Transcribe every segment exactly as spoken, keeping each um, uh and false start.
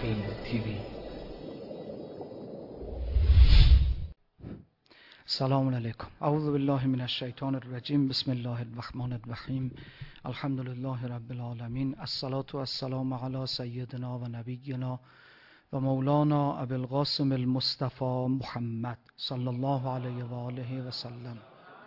مستقیم تیوی. سلام علیکم. اعوذ بالله من الشیطان الرجیم. بسم الله الرحمن الرحیم. الحمد لله رب العالمین. الصلاة والسلام علی سیدنا و نبینا و مولانا ابی القاسم المصطفى محمد صلی الله علیه و آله و سلم.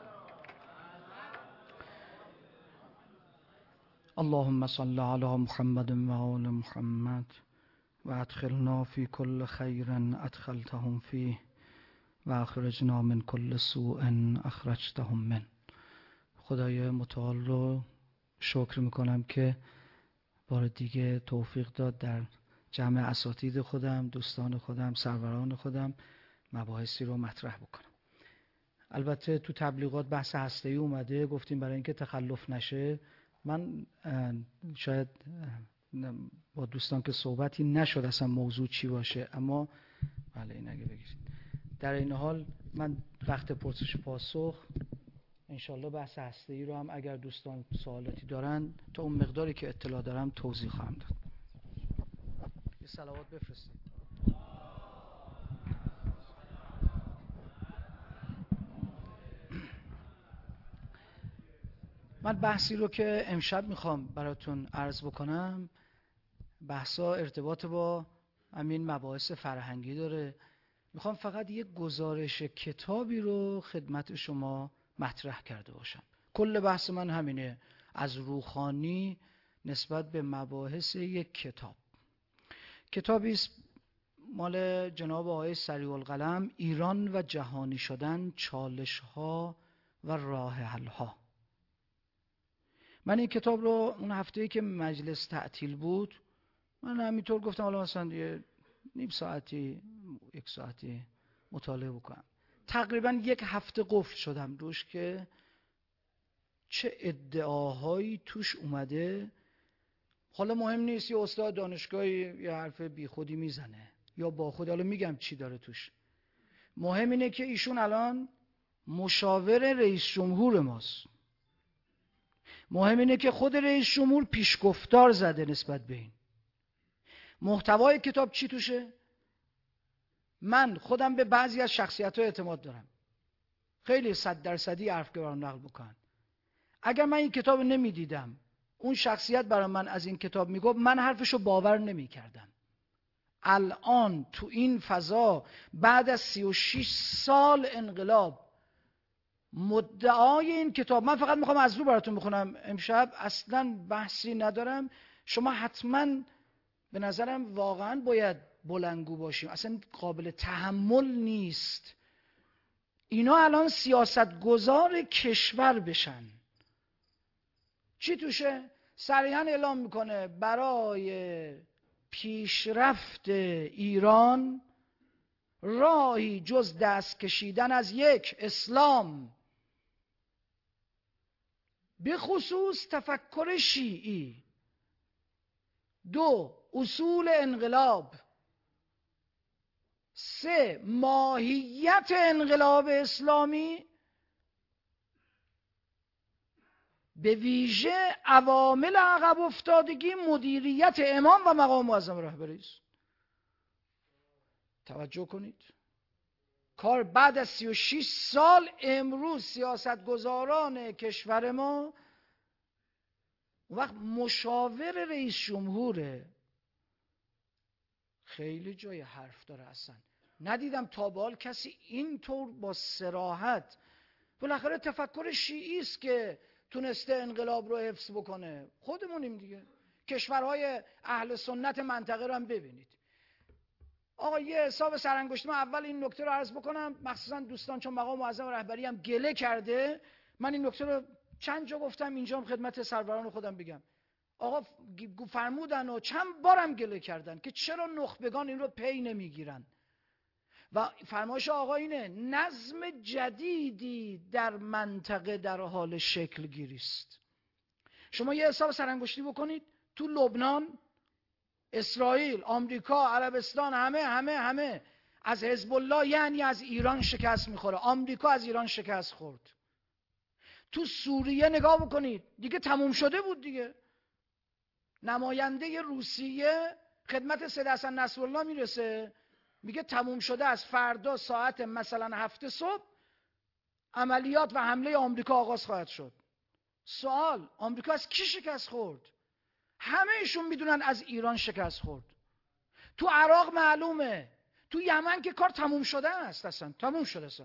اللهم صل علی محمد و آل محمد و ادخلنا فی کل خیر ادخلتهم فیه و اخرجنا من کل سوء اخرجتهم من. خدای متعال رو شکر میکنم که بار دیگه توفیق داد در جمع اساتید خودم، دوستان خودم، سروران خودم مباحثی رو مطرح بکنم. البته تو تبلیغات بحث هسته‌ای اومده، گفتیم برای اینکه تخلف نشه. من شاید با دوستان که صحبتی نشد اصلا موضوع چی باشه، اما بله این اگه بگیرید. در این حال من وقت پرسش پاسخ انشالله بحث هسته‌ای رو هم اگر دوستان سوالاتی دارن تا اون مقداری که اطلاع دارم توضیح خواهم داد. یه صلوات بفرستید. من بحثی رو که امشب میخوام براتون عرض بکنم، بحثا ارتباط با همین مباحث فرهنگی داره. میخوام فقط یک گزارش کتابی رو خدمت شما مطرح کرده باشم. کل بحث من همینه، از روحانی نسبت به مباحث یک کتاب. کتابی است مال جناب آقای سریع القلم، ایران و جهانی شدن، چالش‌ها و راه حل‌ها. من این کتاب رو اون هفته‌ای که مجلس تعطیل بود، من همینطور گفتم حالا مثلا یه نیم ساعتی یک ساعتی مطالعه بکنم. تقریبا یک هفته قفل شدم روش که چه ادعاهایی توش اومده. حالا مهم نیست یه استاد دانشگاهی یه حرف بی خودی میزنه یا با خود، حالا میگم چی داره توش. مهم اینه که ایشون الان مشاور رئیس جمهور ماست. مهم اینه که خود رئیس جمهور پیشگفتار زده نسبت به این. محتوای کتاب چی توشه؟ من خودم به بعضی از شخصیت‌ها اعتماد دارم، خیلی صد درصدی حرف که برام نقل بکنن. اگر من این کتاب نمیدیدم، اون شخصیت برای من از این کتاب میگفت، من حرفشو باور نمیکردم. الان تو این فضا بعد از سی و شش سال انقلاب مدعای این کتاب، من فقط میخوام از رو براتون بخونم امشب، اصلا بحثی ندارم. شما حتما به نظرم واقعا باید بلندگو باشیم، اصلا قابل تحمل نیست اینا الان سیاستگزار کشور بشن. چی توشه؟ صریحا اعلام میکنه برای پیشرفت ایران راهی جز دست کشیدن از یک، اسلام، به خصوص تفکر شیعی، دو، اصول انقلاب، سه، ماهیت انقلاب اسلامی، به ویژه عوامل عقب افتادگی مدیریت امام و مقام معظم رهبری است. توجه کنید، کار بعد از سی و شش سال امروز سیاستگزاران کشور ما اون وقت مشاور رئیس جمهوره. خیلی جای حرف داره. اصلا ندیدم تا به حال کسی اینطور با صراحت، بالاخره تفکر شیعی است که تونسته انقلاب رو حفظ بکنه. خودمونیم دیگه، کشورهای اهل سنت منطقه رو هم ببینید. آقا یه حساب سرانگشتی، من اول این نکته رو عرض بکنم، مخصوصا دوستان چون مقام معظم رهبری هم گله کرده، من این نکته رو چند جا گفتم، اینجا هم خدمت سروران خودم بگم. آقا فرمودن و چند بارم گله کردن که چرا نخبگان این رو پی نمیگیرن و فرمایش آقا اینه نظم جدیدی در منطقه در حال شکل گیری است. شما یه حساب سرانگشتی بکنید، تو لبنان، اسرائیل، آمریکا، عربستان، همه همه همه از حزب الله یعنی از ایران شکست میخوره. آمریکا از ایران شکست خورد. تو سوریه نگاه بکنید، دیگه تموم شده بود دیگه. نماینده روسیه خدمت سید حسن نصرالله میرسه، میگه تموم شده از فردا ساعت مثلا هفت صبح عملیات و حمله آمریکا آغاز خواهد شد. سوال، آمریکا از کی شکست خورد؟ همه ایشون میدونن از ایران شکست خورد. تو عراق معلومه، تو یمن که کار تموم شده است، اصلا تموم شده اصلا.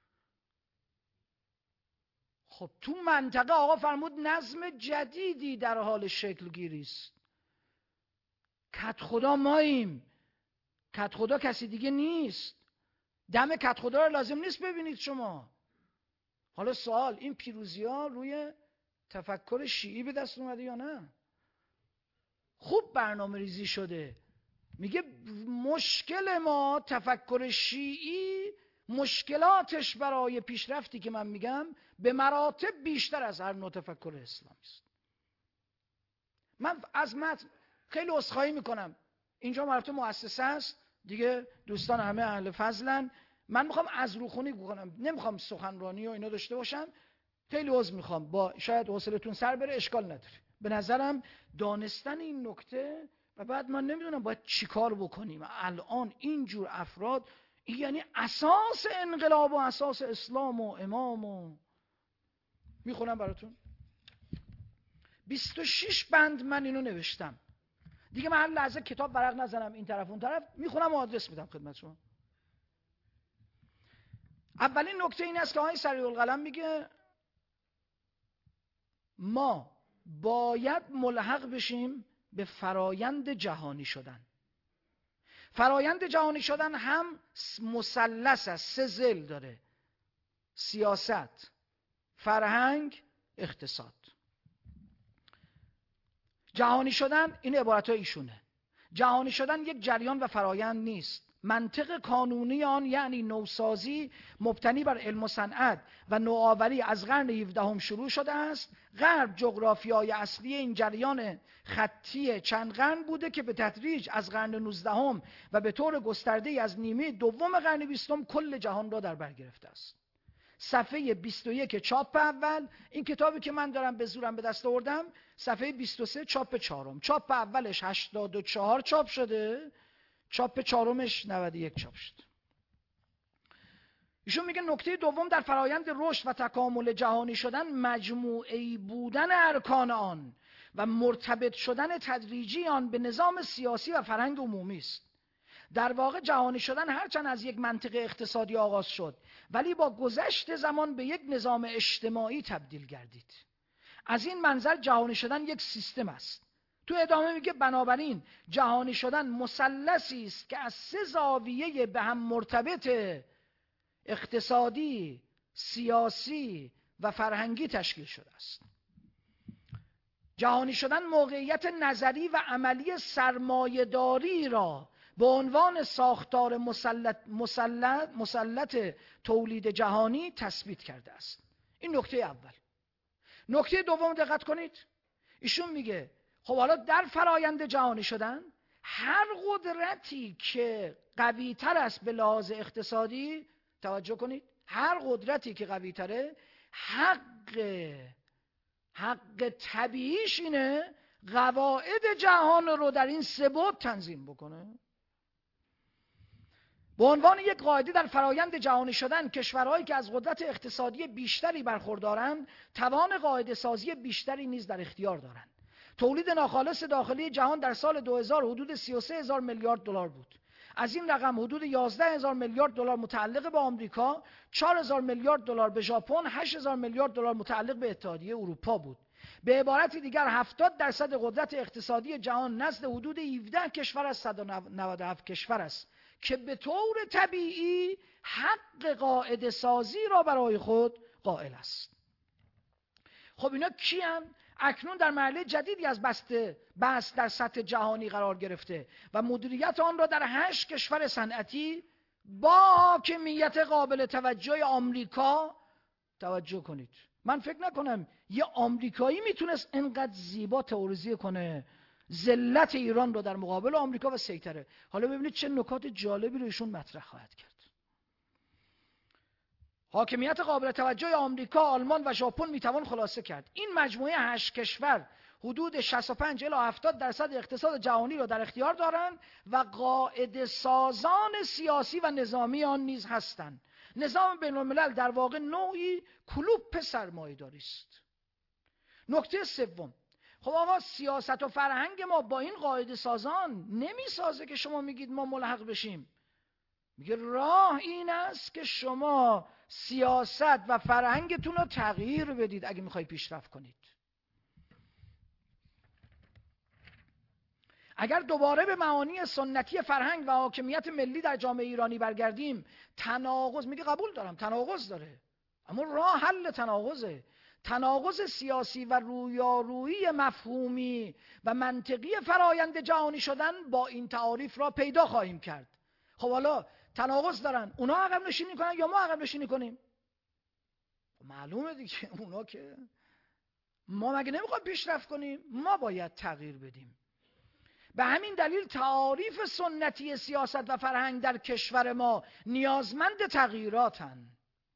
خب تو منطقه آقا فرمود نظم جدیدی در حال شکل گیری است. کت خدا ماییم، کت خدا کسی دیگه نیست. دم کت خدا رو لازم نیست ببینید شما. حالا سوال، این پیروزی ها روی تفکر شیعی به دست اومده یا نه؟ خوب برنامه ریزی شده. میگه مشکل ما تفکر شیعی، مشکلاتش برای پیشرفتی که من میگم به مراتب بیشتر از هر نوع تفکر اسلامی است. من از متن خیلی عذرخواهی میکنم، اینجا مربوط مؤسسه است دیگه، دوستان همه اهل فضلن، من میخوام از روخونی بکنم، نمیخوام سخنرانی و اینا داشته باشم. خیلی عذر میخوام، با شاید حوصلتون سر بره، اشکال نداره. به نظرم دانستن این نکته و بعد من نمیدونم باید چیکار بکنیم الان اینجور افراد، این یعنی اساس انقلاب و اساس اسلام و امام. و میخونم براتون بیست و شش بند من اینو نوشتم دیگه، من هر لحظه کتاب ورق نزنم این طرف اون طرف، میخونم و آدرس میدم خدمت شما. اولین نکته این است که آقای سریع القلم میگه ما باید ملحق بشیم به فرایند جهانی شدن. فرایند جهانی شدن هم مثلث است، سه ضلع داره: سیاست، فرهنگ، اقتصاد. جهانی شدن، این عبارت ها ایشونه، جهانی شدن یک جریان و فرایند نیست. منطق قانونی آن یعنی نوسازی مبتنی بر علم و صنعت و نوآوری از قرن هفدهم شروع شده است. غرب جغرافیای اصلی این جریان خطی چند قرن بوده که به تدریج از قرن نوزدهم و به طور گسترده از نیمه دوم قرن بیستم کل جهان را در بر گرفته است. صفحه بیست و یک چاپ اول، این کتابی که من دارم به زورم به دست آوردم، صفحه بیست و سه چاپ چهارم. چاپ اولش هشتاد و چهار چاپ شده، چاپ چهارمش نود و یک چاپ شد. ایشون میگه نکته دوم در فرایند رشد و تکامل جهانی شدن مجموعه‌ای بودن ارکان آن و مرتبط شدن تدریجی آن به نظام سیاسی و فرهنگ عمومی است. در واقع جهانی شدن هرچند از یک منطقه اقتصادی آغاز شد ولی با گذشت زمان به یک نظام اجتماعی تبدیل گردید. از این منظر جهانی شدن یک سیستم است. تو ادامه میگه بنابراین جهانی شدن مثلثی است که از سه زاویه به هم مرتبط اقتصادی، سیاسی و فرهنگی تشکیل شده است. جهانی شدن موقعیت نظری و عملی سرمایه‌داری را به عنوان ساختار مسلط, مسلط, مسلط تولید جهانی تثبیت کرده است. این نکته اول. نکته دوم دقت کنید، ایشون میگه خب حالا در فرایند جهانی شدن هر قدرتی که قوی تر است به لحاظ اقتصادی، توجه کنید، هر قدرتی که قوی تره حق حق طبیعیش اینه قواعد جهان رو در این سه بعد تنظیم بکنه. به عنوان یک قاعده در فرایند جهانی شدن، کشورهایی که از قدرت اقتصادی بیشتری برخوردارند توان قاعده سازی بیشتری نیز در اختیار دارند. تولید ناخالص داخلی جهان در سال دو هزار حدود سی و سه هزار میلیارد دلار بود. از این رقم حدود یازده هزار میلیارد دلار متعلق به آمریکا، چهار هزار میلیارد دلار به ژاپن، هشت هزار میلیارد دلار متعلق به اتحادیه اروپا بود. به عبارت دیگر هفتاد درصد قدرت اقتصادی جهان نزد حدود هفده کشور از صد و نود و هفت کشور است که به طور طبیعی حق قاعده سازی را برای خود قائل است. خب اینا کیان؟ اکنون در مرحله جدیدی از بسته بحث در سطح جهانی قرار گرفته و مدیریت آن را در هشت کشور صنعتی با حاکمیت قابل توجه آمریکا. توجه کنید، من فکر نکنم یه آمریکایی میتونست انقدر زیبا تئوریزی کنه ذلت ایران رو در مقابل آمریکا و سیطره. حالا ببینید چه نکات جالبی رو ایشون مطرح خواهد کرد. حاکمیت قابل توجه آمریکا، آلمان و ژاپن میتوان خلاصه کرد این مجموعه هشت کشور حدود شصت و پنج الی هفتاد درصد اقتصاد جهانی را در اختیار دارند و قاعده سازان سیاسی و نظامی آن نیز هستند. نظام بین الملل در واقع نوعی کلوپ سرمایه‌داری است. نکته سوم، خب آقا سیاست و فرهنگ ما با این قاعده سازان نمیسازه که شما میگید ما ملحق بشیم. میگه راه این است که شما سیاست و فرهنگتون رو تغییر بدید اگه میخوای پیشرفت کنید. اگر دوباره به معانی سنتی فرهنگ و حاکمیت ملی در جامعه ایرانی برگردیم، تناقض، میگه قبول دارم تناقض داره، اما راه حل تناقضه. تناقض سیاسی و رویارویی مفهومی و منطقی فرایند جهانی شدن با این تعاریف را پیدا خواهیم کرد. خب حالا تناقض دارن، اونا عقب نشینی کنن یا ما عقب نشینی کنیم؟ معلومه دیگه اونا که، ما مگه نمیخوایم پیشرفت کنیم؟ ما باید تغییر بدیم. به همین دلیل تعاریف سنتی سیاست و فرهنگ در کشور ما نیازمند تغییراتن.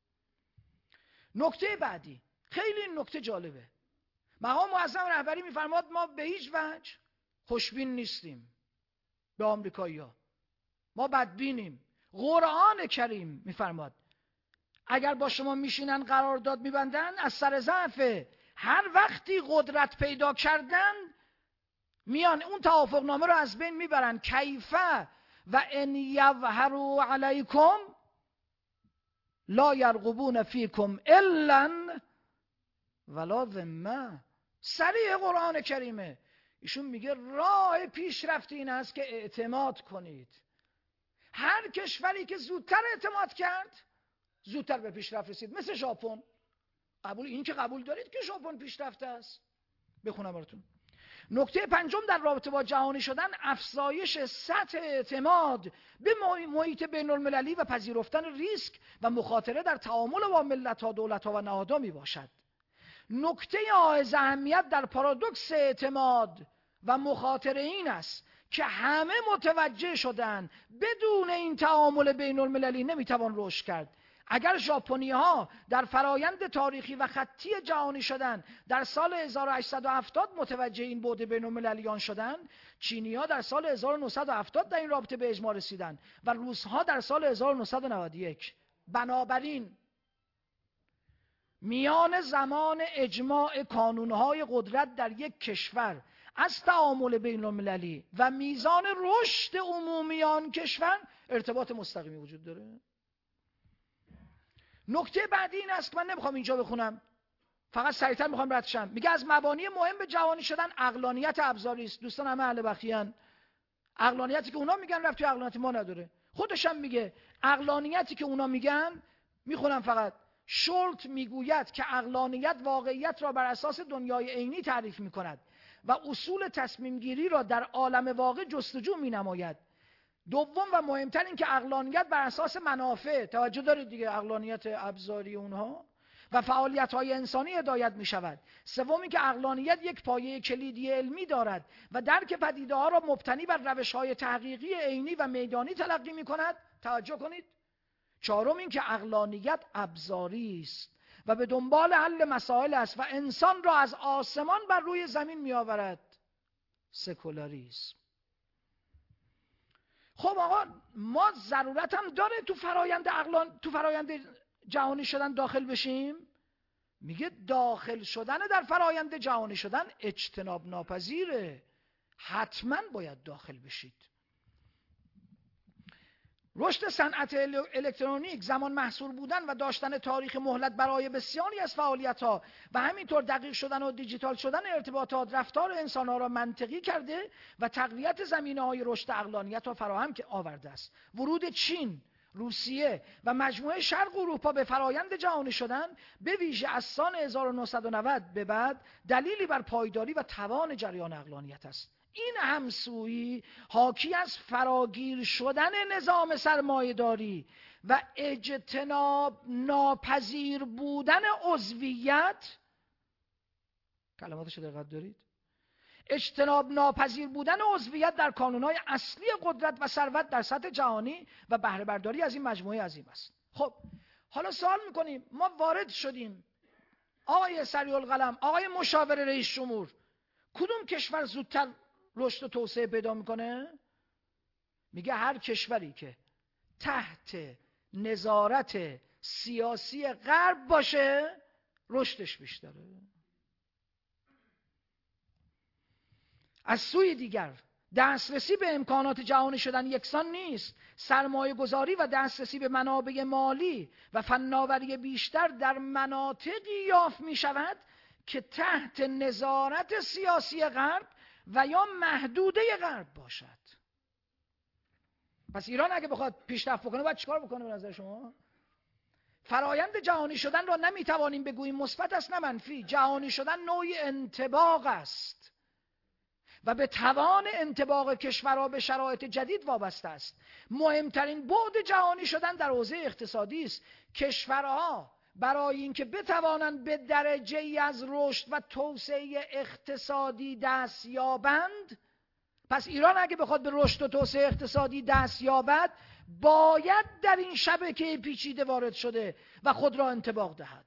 نکته بعدی، خیلی این نکته جالبه. مقام معظم رهبری میفرماد ما به هیچ وجه خوشبین نیستیم به آمریکایی‌ها، ما بدبینیم. قرآن کریم میفرماد اگر با شما میشینن قرارداد میبندن، از سر ضعف هر وقتی قدرت پیدا کردن میان اون توافق نامه رو از بین میبرن. کیفه و ان یظهروا علیکم لا یرقبون فیکم الا ولا ذمه. صریح قرآن کریمه. ایشون میگه راه پیشرفت این است که اعتماد کنید. هر کشوری که زودتر اعتماد کرد زودتر به پیشرفت رسید، مثل ژاپن. قبول این که قبول دارید که ژاپن پیشرفته است؟ بخونم براتون. نکته پنجم در رابطه با جهانی شدن، افزایش سطح اعتماد به محیط بین المللی و پذیرفتن ریسک و مخاطره در تعامل با ملت‌ها، دولت‌ها و نهادها می باشد. نکته حائز اهمیت در پارادوکس اعتماد و مخاطره این است که همه متوجه شدن بدون این تعامل بین المللی نمیتوان رشد کرد. اگر ژاپنی‌ها در فرایند تاریخی و خطی جهانی شدن در سال هزار و هشتصد و هفتاد متوجه این بعد بین المللیان شدند، چینی‌ها در سال هزار و نهصد و هفتاد در این رابطه به اجماع رسیدند و روس‌ها در سال هزار و نهصد و نود و یک. بنابراین میان زمان اجماع کانون‌های قدرت در یک کشور از تعامل بین المللی و میزان رشد عمومی آن کشور ارتباط مستقیمی وجود داره. نکته بعدی این است، من نمیخوام اینجا بخونم، فقط سریعتر میخوام رد شم. میگه از مبانی مهم به جهانی شدن عقلانیت ابزاری است. دوستان همه اهل بخیان، عقلانیتی که اونا میگن ربطی به عقلانیت ما نداره. خودش هم میگه عقلانیتی که اونا میگن، میخونم فقط، شولت میگوید که عقلانیت واقعیت را بر اساس دنیای عینی تعریف میکند و اصول تصمیم گیری را در عالم واقع جستجو مینماید. دوم و مهمتر این که عقلانیت بر اساس منافع، توجه دارید دیگه، عقلانیت ابزاری اونها و فعالیت‌های انسانی هدایت می‌شود. سوم این که عقلانیت یک پایه کلیدی علمی دارد و درک پدیده‌ها را مبتنی بر روش‌های تحقیقی عینی و میدانی تلقی می‌کند. توجه کنید. چهارم این که عقلانیت ابزاری است و به دنبال حل مسائل است و انسان را از آسمان بر روی زمین می‌آورد. سکولاریسم. خب آقا ما ضرورت هم داره تو فرایند عقلان تو فرایند جهانی شدن داخل بشیم؟ میگه داخل شدن در فرایند جهانی شدن اجتناب ناپذیره، حتما باید داخل بشید. رشد صنعت الکترونیک، زمان محصور بودن و داشتن تاریخ مهلت برای بسیاری از فعالیت‌ها و همینطور دقیق شدن و دیجیتال شدن ارتباطات رفتار انسان‌ها را منطقی کرده و تقویت زمینه‌های رشد عقلانیت را فراهم آورده است. ورود چین، روسیه و مجموعه شرق اروپا به فرایند جهانی شدن به ویژه از سال هزار و نهصد و نود به بعد دلیلی بر پایداری و توان جریان عقلانیت است. این همسویی حاکی از فراگیر شدن نظام سرمایه‌داری و اجتناب ناپذیر بودن عضویت، کلماتش دقت دارید، اجتناب ناپذیر بودن عضویت در کانون‌های اصلی قدرت و ثروت در سطح جهانی و بهره برداری از این مجموعه عظیم است. خب حالا سوال می‌کنیم، ما وارد شدیم، آقای سریع القلم، آقای مشاور رئیس جمهور، کدوم کشور زودتر رشد و توسعه پیدا میکنه؟ میگه هر کشوری که تحت نظارت سیاسی غرب باشه رشدش بیشتره. از سوی دیگر دسترسی به امکانات جهانی شدن یکسان نیست. سرمایه گذاری و دسترسی به منابع مالی و فناوری بیشتر در مناطقی یافت می شود که تحت نظارت سیاسی غرب و یا محدوده غرب باشد. پس ایران اگه بخواد پیشرفت بکنه باید چیکار بکنه به نظر شما؟ فرایند جهانی شدن را نمیتوانیم بگوییم مثبت است نه منفی. جهانی شدن نوعی انطباق است و به توان انطباق کشورها به شرایط جدید وابسته است. مهمترین بعد جهانی شدن در حوزه اقتصادی است. کشورها برای اینکه بتوانند به درجه ای از رشد و توسعه اقتصادی دست یابند، پس ایران اگه بخواد به رشد و توسعه اقتصادی دست یابد باید در این شبکه پیچیده وارد شده و خود را انطباق دهد.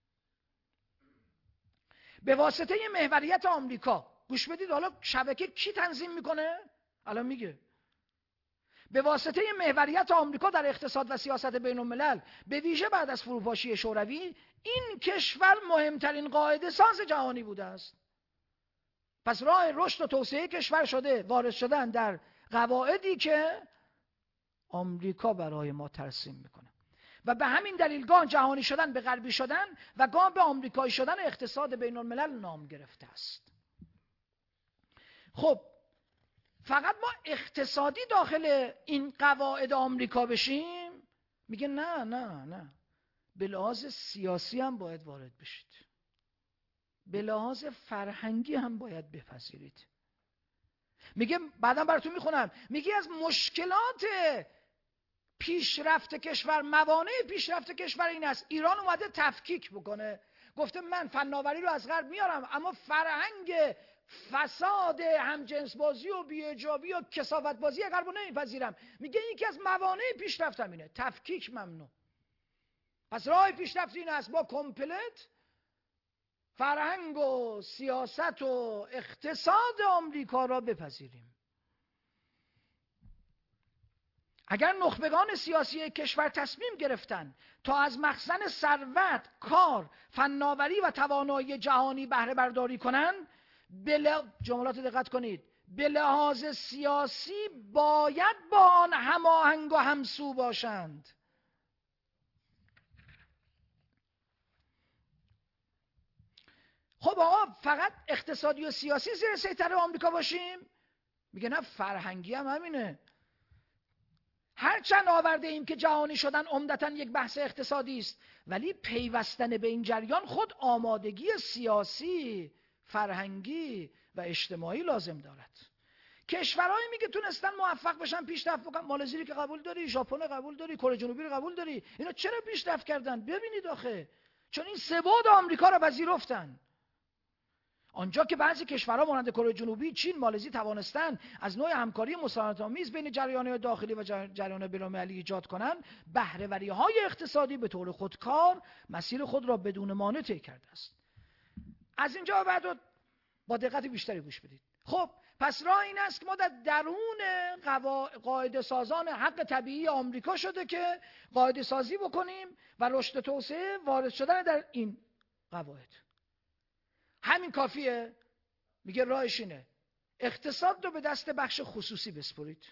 به واسطه محوریت آمریکا، گوش بدید حالا شبکه کی تنظیم میکنه؟ الان میگه به واسطه محوریت آمریکا در اقتصاد و سیاست بین الملل، به ویژه بعد از فروپاشی شوروی، این کشور مهمترین قاعده ساز جهانی بوده است. پس راه رشد و توسعه کشور شده وارد شدن در قواعدی که آمریکا برای ما ترسیم میکنه و به همین دلیل گاه جهانی شدن به غربی شدن و گاه به آمریکایی شدن اقتصاد بین الملل نام گرفته است. خب فقط ما اقتصادی داخل این قواعد آمریکا بشیم؟ میگه نه نه نه، به لحاظ سیاسی هم باید وارد بشید، به لحاظ فرهنگی هم باید بپذیرید. میگه بعدم براتون میخونم، میگه از مشکلات پیشرفت کشور، موانع پیشرفت کشور این است ایران اومده تفکیک بکنه، گفته من فناوری رو از غرب میارم اما فرهنگ فساد همجنس بازی و بی‌حجابی و کثافت بازی غرب رو نمیپذیرم. میگه یکی از موانع پیشرفت همینه، تفکیک ممنوع. پس راه پیشرفت این است با کمپلت فرهنگ و سیاست و اقتصاد آمریکا را بپذیریم. اگر نخبگان سیاسی کشور تصمیم گرفتن تا از مخزن ثروت، کار، فناوری و توانایی جهانی بهره برداری کنند، بل... جملات دقت کنید، به لحاظ سیاسی باید با آن هماهنگ و همسو باشند. خب آقا فقط اقتصادی و سیاسی زیر سیطره آمریکا باشیم؟ میگه نه، فرهنگی هم همینه. هرچند آورده ایم که جهانی شدن عمدتاً یک بحث اقتصادی است، ولی پیوستن به این جریان خود آمادگی سیاسی، فرهنگی و اجتماعی لازم دارد. کشورهایی میگه تونستن موفق بشن پیشرفت بکنن، مالزی که قبول داری، ژاپن قبول داری، کره جنوبی رو قبول داری، اینا چرا پیشرفت کردن؟ ببینید آخه چون این سه بعد آمریکا رو پذیرفتن. آنجا که بعضی کشورها مانند کره جنوبی، چین، مالزی توانستن از نوع همکاری مسالمت‌آمیز بین جریان‌های داخلی و جریان‌های بین‌المللی ایجاد کنند، بهره‌وری‌های اقتصادی به طور خودکار مسیر خود را بدون مانع طی کرده است. از اینجا بعد با دقت بیشتری گوش بدید. خب پس راه این است که ما در درون قاعده سازان حق طبیعی آمریکا شده که قاعده سازی بکنیم و رشد توسعه وارد شدن در این قواعد. همین کافیه؟ میگه راهش اینه اقتصاد رو به دست بخش خصوصی بسپرید.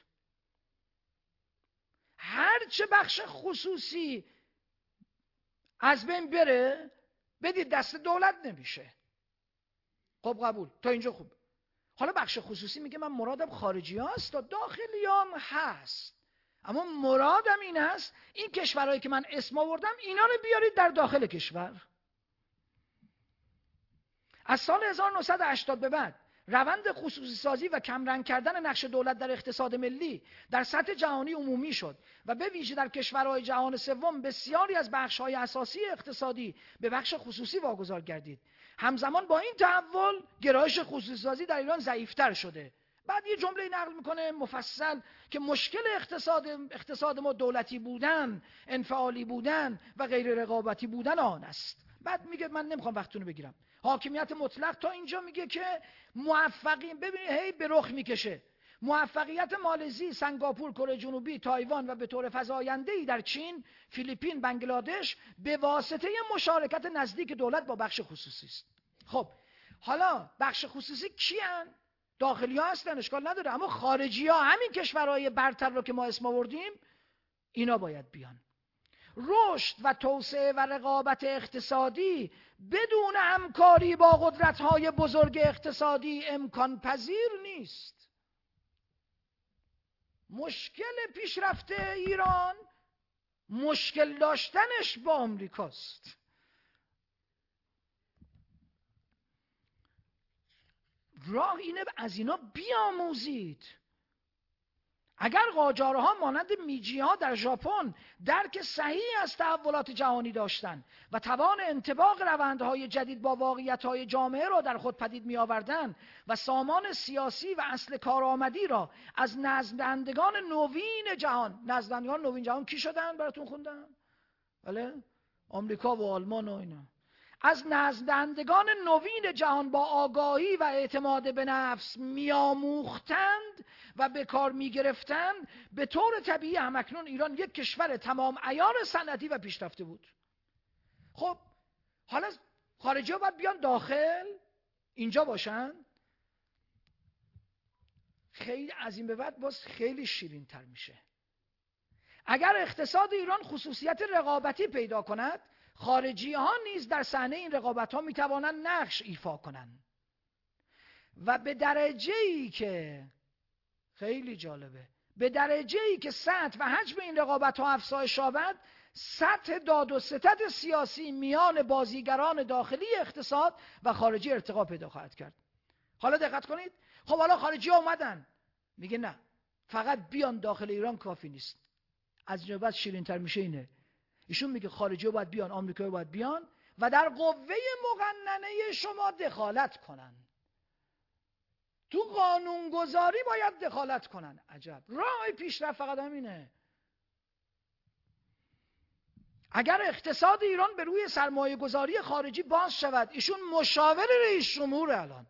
هر چه بخش خصوصی از بین بره بدید دست دولت نمیشه. خب قبول، تا اینجا خوب. حالا بخش خصوصی میگه من مرادم خارجی هاست تا داخلی هم هست، اما مرادم این هست این کشورهایی که من اسم آوردم اینا رو بیارید در داخل کشور. از سال هزار و نهصد و هشتاد به بعد روند خصوصی سازی و کمرنگ کردن نقش دولت در اقتصاد ملی در سطح جهانی عمومی شد و به ویژه در کشورهای جهان سوم بسیاری از بخش‌های اساسی اقتصادی به بخش خصوصی واگذار گردید. همزمان با این تحول گرایش خصوصی سازی در ایران ضعیف‌تر شده. بعد یه جمله نقل میکنه مفصل که مشکل اقتصاد اقتصاد ما دولتی بودن، انفعالی بودن و غیر رقابتی بودن آن است. بعد میگه من نمیخوام وقتتون رو بگیرم. حاکمیت مطلق تا اینجا میگه که موفقین، ببینید هی به رخ میکشه. موفقیت مالزی، سنگاپور، کره جنوبی، تایوان و به طور فزاینده‌ای در چین، فیلیپین، بنگلادش به واسطه مشارکت نزدیک دولت با بخش خصوصی است. خب حالا بخش خصوصی کیان؟ داخلی ها هستن، اشکال نداره، اما خارجی ها، همین کشورهای برتر رو که ما اسم آوردیم، اینا باید بیان. رشد و توسعه و رقابت اقتصادی بدون همکاری با قدرت‌های بزرگ اقتصادی امکان پذیر نیست. مشکل پیشرفت ایران مشکل داشتنش با آمریکاست. راه اینه از اینا بیاموزید. اگر قاجارها مانند میجی ها در ژاپن درک صحیح از تحولات جهانی داشتند و توان انطباق روندهای جدید با واقعیت‌های جامعه را در خود پدید می‌آوردند و سامان سیاسی و اصل کارآمدی را از نظم‌دهندگان نوین جهان، نظم‌دهندگان نوین جهان کی شدن براتون خوندم؟ بله؟ آمریکا و آلمان و اینا. از نظم‌دهندگان نوین جهان با آگاهی و اعتماد به نفس میآموختند و به کار میگرفتند، به طور طبیعی همکنون ایران یک کشور تمام عیار صنعتی و پیشرفته بود. خب حالا خارجی ها باید بیان داخل اینجا باشن. خیلی از این به بعد باز خیلی شیرین تر میشه. اگر اقتصاد ایران خصوصیت رقابتی پیدا کند، خارجی ها نیز در صحنه این رقابت ها می توانند نقش ایفا کنند و به درجه ای که خیلی جالبه، به درجه ای که سطح و حجم این رقابت ها افزایش یابد، سطح داد و ستد سیاسی میان بازیگران داخلی اقتصاد و خارجی ارتقا پیدا خواهد کرد. حالا دقت کنید. خب حالا خارجی ها اومدن، میگه نه، فقط بیان داخل ایران کافی نیست. از اینجا بعد شیرین تر میشه اینه. ایشون میگه خارجی ها باید بیان، آمریکایی باید بیان و در قوه مقننه شما دخالت کنن، تو قانونگذاری باید دخالت کنن. عجب، راه پیشرفت فقط همینه. اگر اقتصاد ایران به روی سرمایه گذاری خارجی باز شود، ایشون مشاور رئیس جمهور الان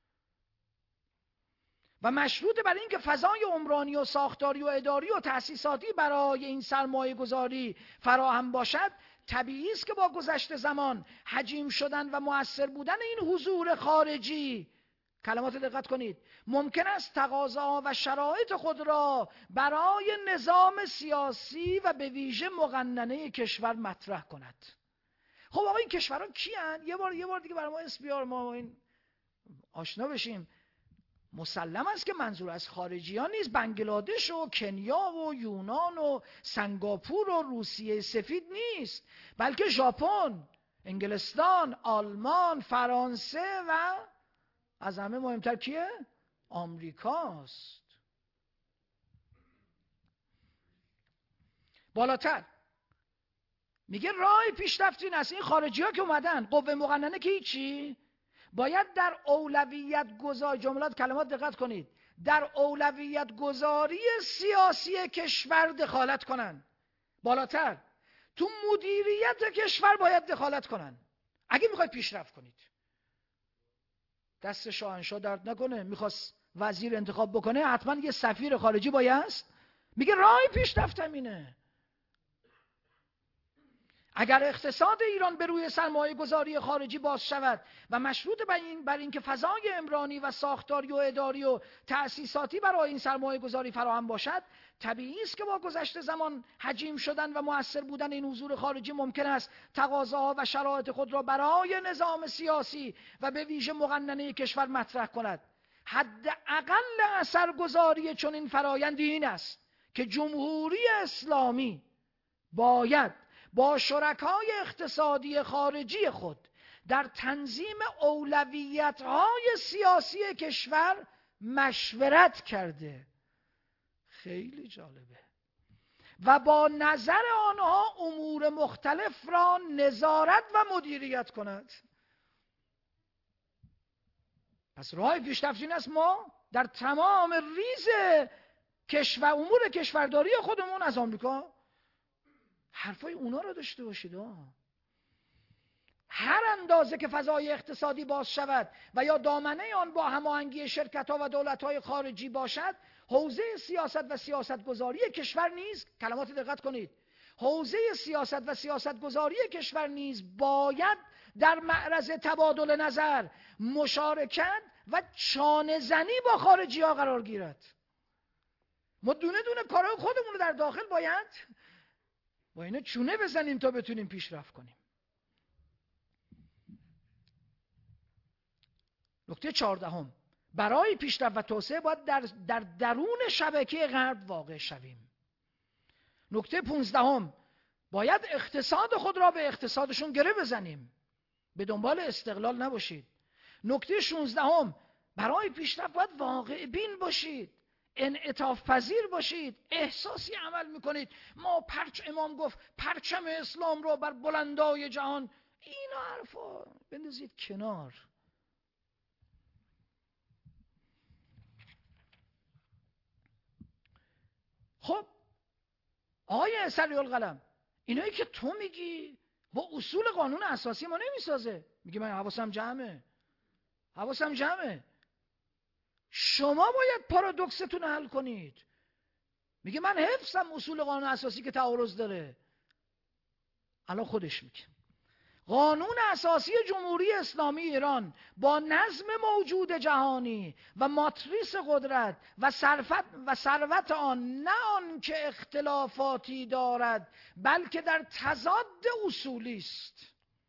و مشروط بر این که فضای عمرانی و ساختاری و اداری و تأسیساتی برای این سرمایه گذاری فراهم باشد، طبیعی است که با گذشت زمان حجیم شدن و مؤثر بودن این حضور خارجی، کلمات دقت کنید، ممکن است تقاضا و شرایط خود را برای نظام سیاسی و به ویژه مقننه کشور مطرح کند. خب آقا این کشورها کیان؟ یه بار یه بار دیگه برای ما اسم بیار، ما این آشنا بشیم. مسلم است که منظور از خارجیان نیست بنگلادش و کنیا و یونان و سنگاپور و روسیه سفید نیست، بلکه ژاپن، انگلستان، آلمان، فرانسه و از همه مهمتر کیه؟ آمریکاست. بالاتر میگه راه پیشرفت این است، این خارجی ها که اومدن، قوه مقننه که هیچی، باید در اولویت گذاری، جملات کلمات دقت کنید، در اولویت گذاری سیاسی کشور دخالت کنن. بالاتر تو مدیریت کشور باید دخالت کنن. اگه میخواید پیشرفت کنید، دست شاهنشاه درد نکنه، میخواست وزیر انتخاب بکنه حتما یه سفیر خارجی بایست. میگه راه پیشرفت همینه. اگر اقتصاد ایران به روی سرمایه گذاری خارجی باز شود و مشروط بر این بر اینکه فضای عمرانی و ساختاری و اداری و تأسیساتی برای این سرمایه گذاری فراهم باشد، طبیعی است که با گذشت زمان حجیم شدن و مؤثر بودن این حضور خارجی ممکن است تقاضاها و شرایط خود را برای نظام سیاسی و به ویژه مقننه کشور مطرح کند. حداقل اثرگذاری چنین فرایندی این است که جمهوری اسلامی باید با شرکای اقتصادی خارجی خود در تنظیم اولویت‌های سیاسی کشور مشورت کرده. خیلی جالبه. و با نظر آنها امور مختلف را نظارت و مدیریت کند. پس راه پیشرفت این است ما در تمام ریز کشور امور کشورداری خودمون از آمریکا حرفای اونا رو داشته باشید. آه. هر اندازه که فضای اقتصادی باز شود و یا دامنه آن با هماهنگی شرکت‌ها و دولت‌های خارجی باشد، حوزه سیاست و سیاستگذاری کشور نیز، کلمات دقت کنید، حوزه سیاست و سیاستگذاری کشور نیز باید در معرض تبادل نظر، مشارکت و چانه زنی با خارجی ها قرار گیرد. ما دونه دونه کارهای خودمون رو در داخل باید با اینا چونه بزنیم تا بتونیم پیشرفت کنیم. نکته چهاردهم، برای پیشرفت و توسعه باید در, در درون شبکه غرب واقع شویم. نکته پانزدهم، باید اقتصاد خود را به اقتصادشون گره بزنیم، به دنبال استقلال نباشید. نکته شانزدهم، برای پیشرفت باید واقع بین باشید، انعطاف پذیر باشید، احساسی عمل میکنید. ما پرچ امام گفت پرچم اسلام رو بر بلندای جهان، این حرفا بندازید کنار. خب آیه سری القلم، اینایی که تو میگی با اصول قانون اساسی ما نمیسازه. میگه من حواسم جمعه، حواسم جمعه. شما باید پارادوکستون حل کنید. میگه من حفظم اصول قانون اساسی که تعارض داره. الان خودش میگه قانون اساسی جمهوری اسلامی ایران با نظم موجود جهانی و ماتریس قدرت و ثروت و ثروت آن، نه آن که اختلافاتی دارد بلکه در تضاد اصولی است.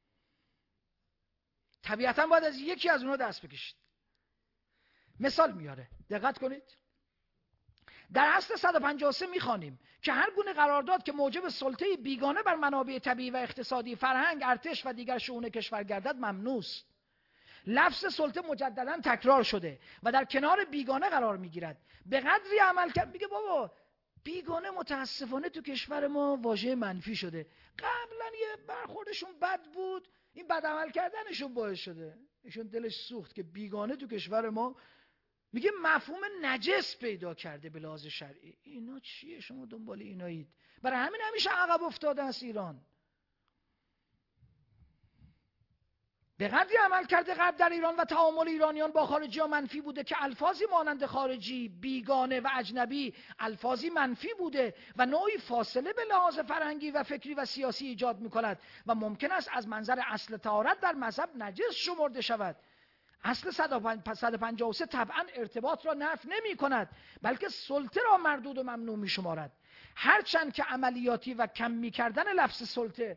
طبیعتاً باید از یکی از اونها دست بکشید. مثال میاره، دقت کنید. در اصل صد و پنجاه و سه میخوانیم که هر گونه قرارداد که موجب سلطه بیگانه بر منابع طبیعی و اقتصادی، فرهنگ، ارتش و دیگر شئون کشور گردد ممنوع است. لفظ سلطه مجددا تکرار شده و در کنار بیگانه قرار میگیرد. به قدری عمل کرد، میگه بابا بیگانه متاسفانه تو کشور ما واژه منفی شده. قبلا یه برخوردشون بد بود، این بد عمل کردنشون باعث شده ایشون دلش سوخت که بیگانه تو کشور ما، میگه مفهوم نجس پیدا کرده به لحاظ شرعی. اینا چیه؟ شما دنبال اینایید. برای همین همیشه عقب افتاده است ایران. به قدری عمل کرده غرب در ایران و تعامل ایرانیان با خارجی ها منفی بوده که الفاظی مانند خارجی، بیگانه و اجنبی الفاظی منفی بوده و نوعی فاصله به لحاظ فرهنگی و فکری و سیاسی ایجاد میکند و ممکن است از منظر اصل طهارت در مذهب نجس شمرده شود. اصل صد و پنجاه و سه طبعا ارتباط را نفی نمی کند بلکه سلطه را مردود و ممنوع می شمارد. هرچند که عملیاتی و کم می کردن لفظ سلطه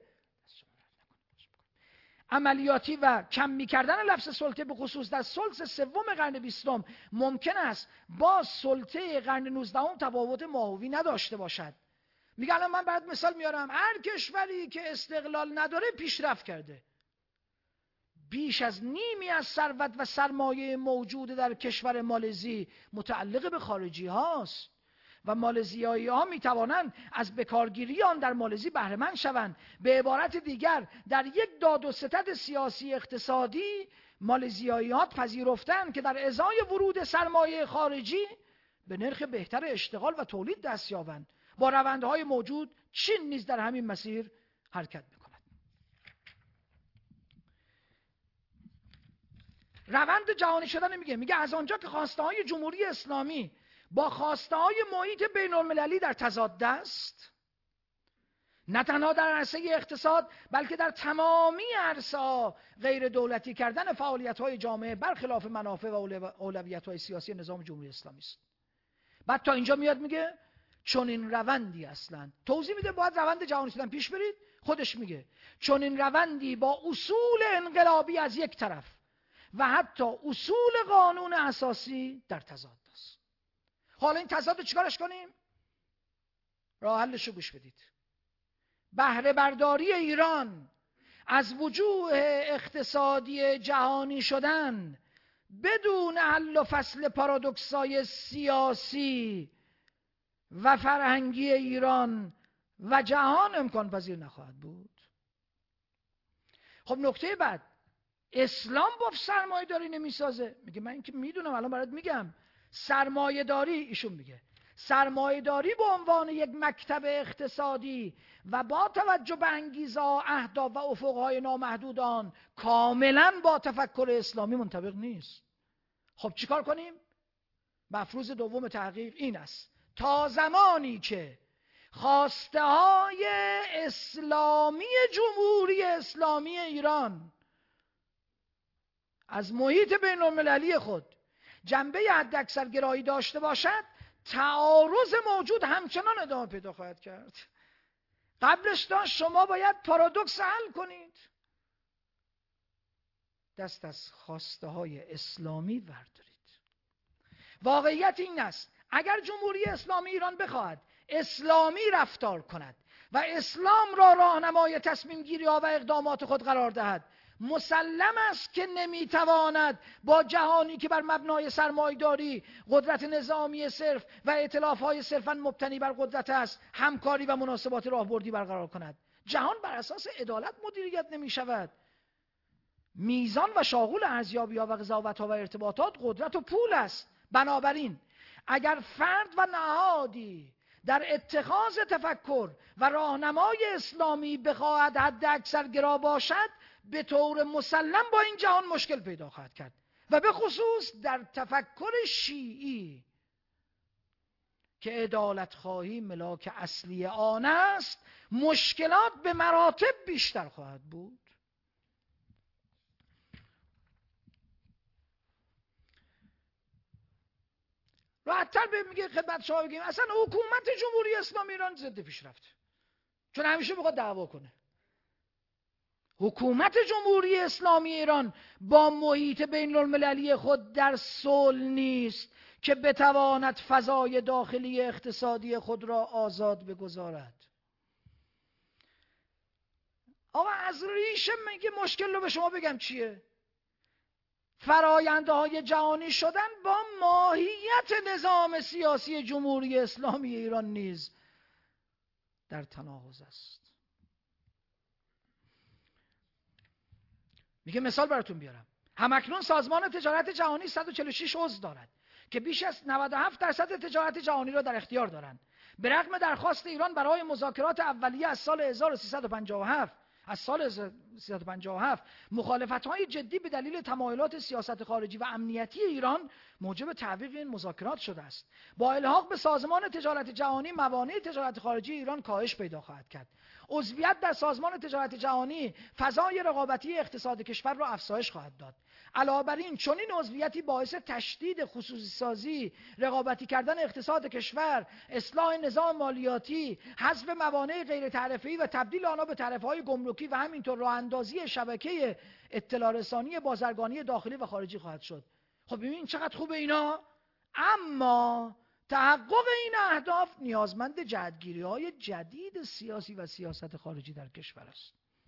عملیاتی و کم می کردن لفظ سلطه به خصوص در ثلث سوم قرن بیستم ممکن است با سلطه قرن نوزدهم تفاوت ماهوی نداشته باشد. میگه الان من برات مثال میارم، هر کشوری که استقلال نداره پیشرفت کرده. بیش از نیمی از ثروت و سرمایه موجود در کشور مالزی متعلق به خارجی هاست و مالزیایی ها می توانند از بکارگیری آن در مالزی بهره مند شوند. به عبارت دیگر در یک داد و ستد سیاسی اقتصادی مالزیایی ها پذیرفتند که در ازای ورود سرمایه خارجی به نرخ بهتر اشتغال و تولید دست یابند. با روندهای موجود چین نیز در همین مسیر حرکت می‌کند. روند جهانی شدن میگه میگه از آنجا که خواسته های جمهوری اسلامی با خواسته های محیط بین المللی در تضاد است، نه تنها در عرصه اقتصاد بلکه در تمامی عرصه‌ها غیر دولتی کردن فعالیت های جامعه برخلاف منافع و اولویت های سیاسی نظام جمهوری اسلامی است. بعد تا اینجا میاد میگه چون این روندی اصلا توضیح میده باید روند جهانی شدن پیش برید. خودش میگه چون این روندی با اصول انقلابی از یک طرف و حتی اصول قانون اساسی در تضاد است. حالا این تضاد رو چیکارش کنیم؟ راه حلش رو گوش بدید. بهره برداری ایران از وجوه اقتصادی جهانی شدن بدون حل و فصل پارادوکسای سیاسی و فرهنگی ایران و جهان امکان پذیر نخواهد بود. خب نکته بعد، اسلام با سرمایه داری نمیسازه. میگه من اینکه میدونم، الان برات میگم. سرمایه داری، ایشون میگه سرمایه‌داری به عنوان یک مکتب اقتصادی و با توجه به انگیزه ها، اهداف و افقهای نامحدود آن کاملا با تفکر اسلامی منطبق نیست. خب چیکار کنیم؟ مفروض دوم تحقیق این است: تا زمانی که خواسته های اسلامی جمهوری اسلامی ایران از محیط بین المللی خود جنبه حداکثر گرایی داشته باشد، تعارض موجود همچنان ادامه پیدا خواهد کرد. قبلش داشت شما باید پارادوکس حل کنید. دست از خواسته های اسلامی بردارید. واقعیت این است اگر جمهوری اسلامی ایران بخواهد اسلامی رفتار کند و اسلام را راهنمای تصمیم گیری ها و اقدامات خود قرار دهد، مسلم است که نمیتواند با جهانی که بر مبنای سرمایه‌داری، قدرت نظامی صرف و ائتلاف‌های صرفاً مبتنی بر قدرت است، همکاری و مناسبات راهبردی برقرار کند. جهان بر اساس عدالت مدیریت نمی‌شود. میزان و شاغول ارزیابی‌ها و قضاوت‌ها و ارتباطات قدرت و پول است. بنابراین اگر فرد و نهادی در اتخاذ تفکر و راهنمای اسلامی بخواهد حد اکثر گرا باشد، به طور مسلم با این جهان مشکل پیدا خواهد کرد و به خصوص در تفکر شیعی که عدالت خواهی ملاک اصلی آن است، مشکلات به مراتب بیشتر خواهد بود. راحت‌تر به میگه خدمت شما بگیم اصلا حکومت جمهوری اسلامی ایران ضد پیشرفته، چون همیشه میخواد دعوا کنه. حکومت جمهوری اسلامی ایران با محیط بین المللی خود در صلح نیست که بتواند فضای داخلی اقتصادی خود را آزاد بگذارد. آقا از ریشه میگه مشکل رو به شما بگم چیه؟ فرآیندهای جهانی شدن با ماهیت نظام سیاسی جمهوری اسلامی ایران نیز در تناقض است. میگه مثال براتون بیارم. همکنون سازمان تجارت جهانی صد و چهل و شش عضو دارد که بیش از نود و هفت درصد تجارت جهانی را در اختیار دارند. به رغم درخواست ایران برای مذاکرات اولیه از سال هزار و سیصد و پنجاه و هفت از سال هزار و سیصد و پنجاه و هفت مخالفت‌های جدی به دلیل تمایلات سیاست خارجی و امنیتی ایران موجب تعویق این مذاکرات شده است. با الحاق به سازمان تجارت جهانی موانع تجارت خارجی ایران کاهش پیدا خواهد کرد. عضویت در سازمان تجارت جهانی فضای رقابتی اقتصاد کشور را افزایش خواهد داد. علاوه بر این چنین عضویتی باعث تشدید خصوصی سازی، رقابتی کردن اقتصاد کشور، اصلاح نظام مالیاتی، حذف موانع غیر تعرفه‌ای و تبدیل آنها به تعرفه‌های گمرکی و همینطور راه اندازی شبکه اطلاع رسانی بازرگانی داخلی و خارجی خواهد شد. خب ببین چقدر خوبه اینا، اما تحقق این اهداف نیازمند جهتگیری‌های جدید سیاسی و سیاست خارجی در کشور است.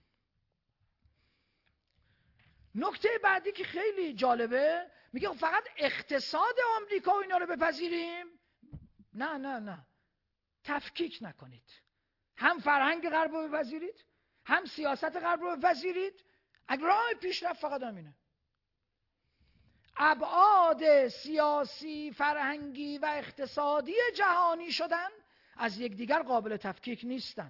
نکته بعدی که خیلی جالبه، میگه فقط اقتصاد آمریکا و اینا رو بپذیریم؟ نه نه نه، تفکیک نکنید. هم فرهنگ غرب رو بپذیرید، هم سیاست غرب رو بپذیرید. اگه راه پیشرفت فقط همینه. ابعاد سیاسی، فرهنگی و اقتصادی جهانی شدن از یکدیگر قابل تفکیک نیستن.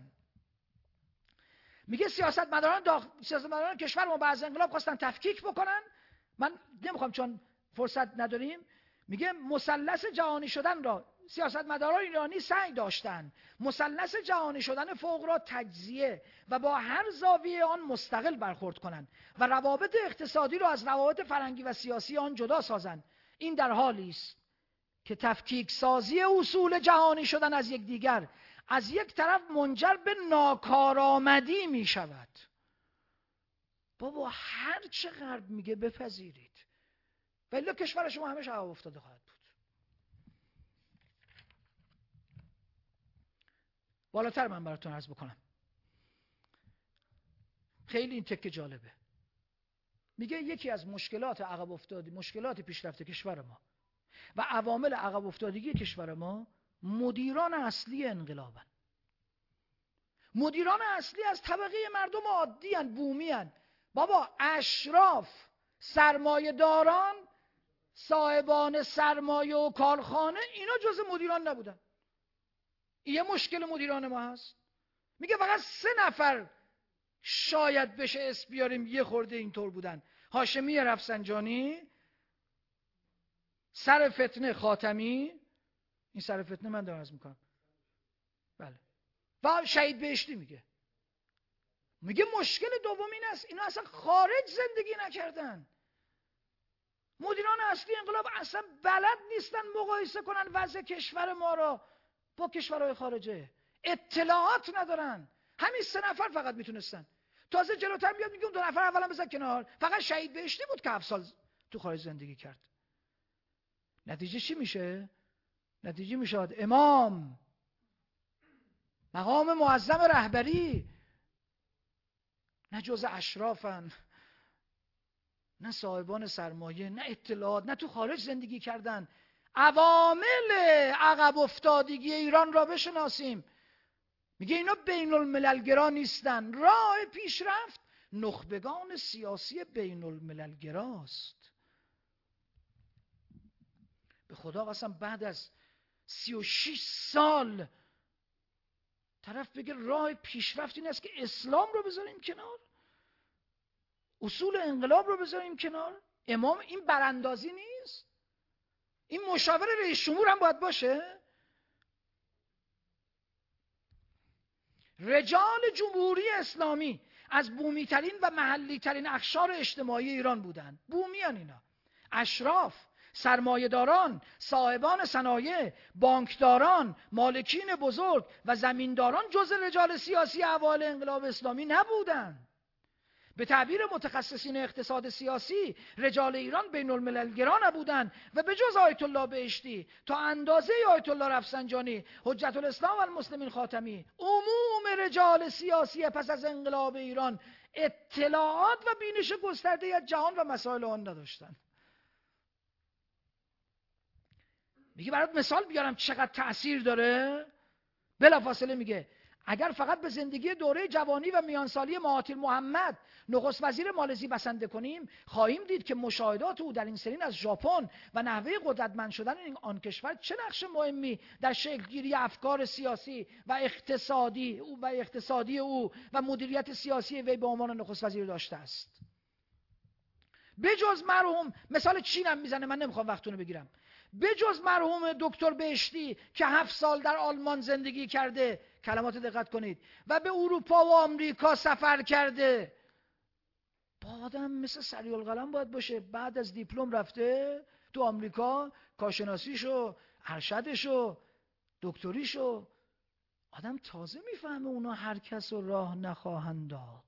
میگه سیاستمداران داخل سیاستمداران کشور ما بعد از انقلاب خواستن تفکیک بکنن. من نمیخوام چون فرصت نداریم. میگه مثلث جهانی شدن را سیاستمداران ایرانی سعی داشتن مثلث جهانی شدن فوق را تجزیه و با هر زاویه آن مستقل برخورد کنند و روابط اقتصادی را از روابط فرهنگی و سیاسی آن جدا سازند. این در حالی است که تفکیک سازی اصول جهانی شدن از یکدیگر از یک طرف منجر به ناکارآمدی می شود. بابا هر چه غرب میگه بپذیرید، ولی کشور شما همش عقب افتاده خواهد بود. بالاتر من براتون عرض بکنم، خیلی این تکه جالبه. میگه یکی از مشکلات عقب افتادی، مشکلات پیشرفت کشور ما و عوامل عقب افتادگی کشور ما مدیران اصلی انقلابن. مدیران اصلی از طبقه مردم عادی ان، بومی ان. بابا اشراف، سرمایه داران، صاحبان سرمایه و کارخانه اینا جز مدیران نبودن. این یه مشکل مدیران ما هست. میگه فقط سه نفر شاید بشه اسم بیاریم یه خورده اینطور بودن: هاشمی رفسنجانی، سر فتنه خاتمی، این سر فتنه من دارم عرض میکنم، بله، و شهید بهشتی. میگه میگه مشکل دوم این است اینا اصلا خارج زندگی نکردن. مدیران اصلی انقلاب اصلا بلد نیستن مقایسه کنن وضع کشور ما را با کشورهای خارجه، اطلاعات ندارن. همین سه نفر فقط میتونستن. تازه جلوتر میاد میگه اون دو نفر اولا بزن کنار، فقط شهید بهشتی بود که هفت سال تو خارج زندگی کرد. نتیجه چی میشه؟ نتیجه میشه امام، مقام معظم رهبری، نه جز اشرافن، نه صاحبان سرمایه، نه اطلاعات، نه تو خارج زندگی کردن. عوامل عقب افتادگی ایران را بشناسیم. میگه اینا بین الملل گرا نیستن. راه پیشرفت نخبگان سیاسی بین الملل گراست. به خدا قسم بعد از سی و شش سال طرف بگه راه پیشرفت این است که اسلام رو بذاریم کنار، اصول انقلاب رو بذاریم کنار. امام این براندازی نیست؟ این مشاور رئیس جمهور هم باید باشه؟ رجال جمهوری اسلامی از بومی ترین و محلی ترین اقشار اجتماعی ایران بودن. بومیان اینا، اشراف، سرمایه‌داران، صاحبان صنایع، بانکداران، مالکین بزرگ و زمینداران جز رجال سیاسی اوایل انقلاب اسلامی نبودند. به تعبیر متخصصین اقتصاد سیاسی، رجال ایران بین الملل گرا نبودند و به جز آیت الله بهشتی تا اندازه آیت الله رفسنجانی، حجت الاسلام و المسلمین خاتمی، عموم رجال سیاسی پس از انقلاب ایران اطلاعات و بینش گسترده از جهان و مسائل آن نداشتند. میگه برات مثال بیارم چقدر تأثیر داره. بلافاصله میگه اگر فقط به زندگی دوره جوانی و میانسالی مهاتیر محمد نخست وزیر مالزی بسنده کنیم، خواهیم دید که مشاهدات او در این سنین از ژاپن و نحوه قدرتمند شدن این آن کشور چه نقش مهمی در شکلگیری افکار سیاسی و اقتصادی او و اقتصادی او و مدیریت سیاسی وی به عنوان نخست وزیر داشته است. بجز مرحوم، مثال چین هم میزنه، من نمیخوام وقتونو بگیرم، بجز مرحوم دکتر بهشتی که هفت سال در آلمان زندگی کرده، کلمات دقت کنید، و به اروپا و آمریکا سفر کرده. با آدم مثل سریع القلم باید باشه. بعد از دیپلم رفته تو آمریکا، کارشناسیشو، ارشدشو، دکتریشو. آدم تازه میفهمه اونا هر کس رو راه نخواهند داد.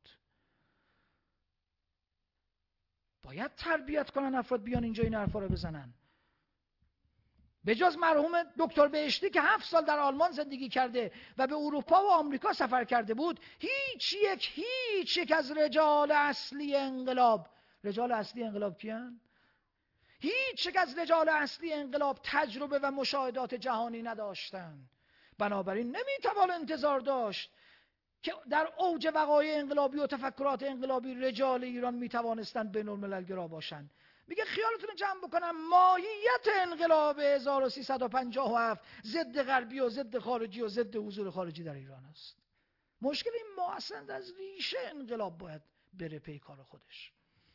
باید تربیت کنن افراد بیان اینجا این حرفا رو بزنن. به جز مرحوم دکتر بهشتی که هفت سال در آلمان زندگی کرده و به اروپا و آمریکا سفر کرده بود، هیچ یک هیچ یک از رجال اصلی انقلاب، رجال اصلی انقلاب کیان؟ هیچ یک از رجال اصلی انقلاب تجربه و مشاهدات جهانی نداشتند. بنابراین نمیتوان انتظار داشت که در اوج وقایع انقلابی و تفکرات انقلابی رجال ایران میتوانستند بین الملل گرا باشند. میگه خیالتون جمع بکنم ماهیت انقلاب هزار و سیصد و پنجاه و هفت ضد غربی و ضد خارجی و ضد حضور خارجی در ایران است. مشکل این ما اصلا از ریشه انقلاب باید بره پی کار خودش.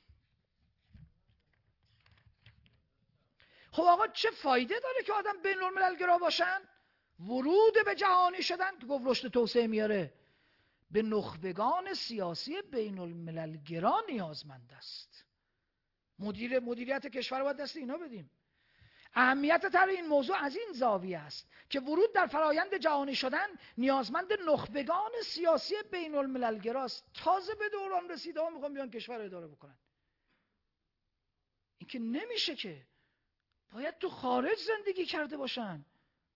خب آقا چه فایده داره که آدم بین الملل گرا باشن؟ ورود به جهانی شدن که گفت رشد توسعه میاره، به نخبگان سیاسی بین الملل گرا نیازمند است. مدیر مدیریت کشور رو باید دست اینا بدیم. اهمیت تر این موضوع از این زاویه است که ورود در فرایند جهانی شدن نیازمند نخبگان سیاسی بین الملل گراست. تازه به دوران رسیده ها میخوان بیان کشور رو اداره بکنن. این که نمیشه، که باید تو خارج زندگی کرده باشن.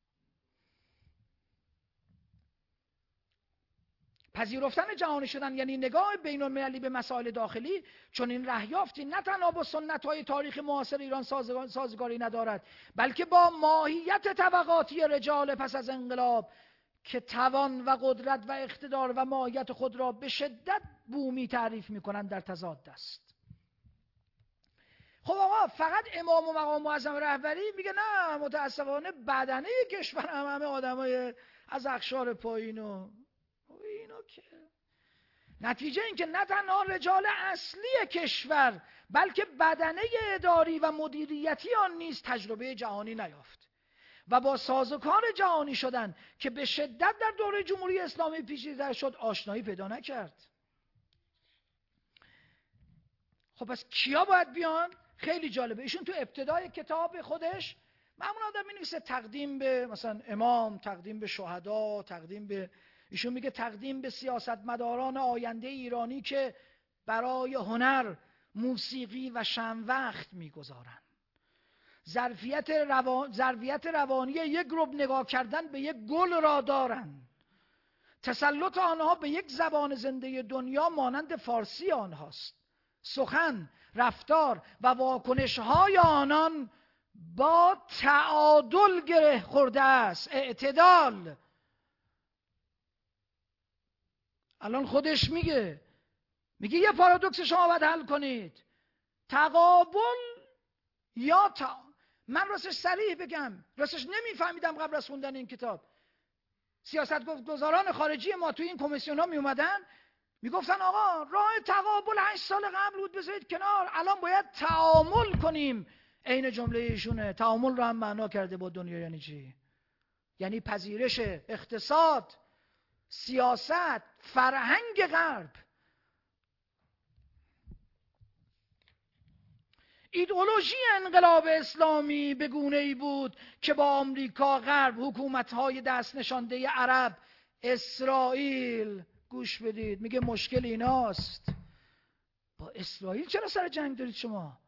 پذیرفتن جهانی شدن یعنی نگاه بین المللی به مسائل داخلی. چون این رهیافتی نه تنها با سنت‌های تاریخ معاصر ایران سازگاری ندارد، بلکه با ماهیت طبقاتی رجال پس از انقلاب که توان و قدرت و اقتدار و ماهیت خود را به شدت بومی تعریف می‌کنند در تضاد است. خب آقا فقط امام و مقام معظم رهبری میگه نه متاسفانه بدنه کشور هم همه آدمای از اقشار پایین و اینو که نتیجه این که نه تنها رجال اصلی کشور بلکه بدنه اداری و مدیریتی آن نیز تجربه جهانی نیافت و با سازوکار جهانی شدن که به شدت در دوره جمهوری اسلامی پیچیده شد آشنایی پیدا نکرد. خب پس کیا باید بیان؟ خیلی جالبه. ایشون تو ابتدای کتاب خودش معمولا آدم می‌نویسه تقدیم به مثلا امام، تقدیم به شهدا، تقدیم به، ایشون میگه تقدیم به سیاستمداران آینده ایرانی که برای هنر، موسیقی و شن وقت میگذارن. ظرفیت روان... ظرفیت روانی یک گروه نگاه کردن به یک گل را دارن. تسلط آنها به یک زبان زنده دنیا مانند فارسی آنهاست. سخن، رفتار و واکنش‌های آنان با تعادل گره خورده است، اعتدال. الان خودش میگه میگه یه پارادوکس شما باید حل کنید، تقابل یا تا... من راستش صریح بگم راستش نمیفهمیدم قبل از خوندن این کتاب. سیاستگزاران خارجی ما توی این کمیسیون ها می اومدن میگفتن آقا راه تقابل هشت سال قبل بود بذارید کنار، الان باید تعامل کنیم. عین جمله ایشونه. تعامل رو هم معنا کرده با دنیا یعنی چی؟ یعنی پذیرش اقتصاد، سیاست، فرهنگ غرب. ایدئولوژی انقلاب اسلامی به گونه‌ای بود که با آمریکا، غرب، حکومت‌های دست نشانده عرب، اسرائیل، گوش بدید میگه مشکل ایناست. با اسرائیل چرا سر جنگ دارید شما؟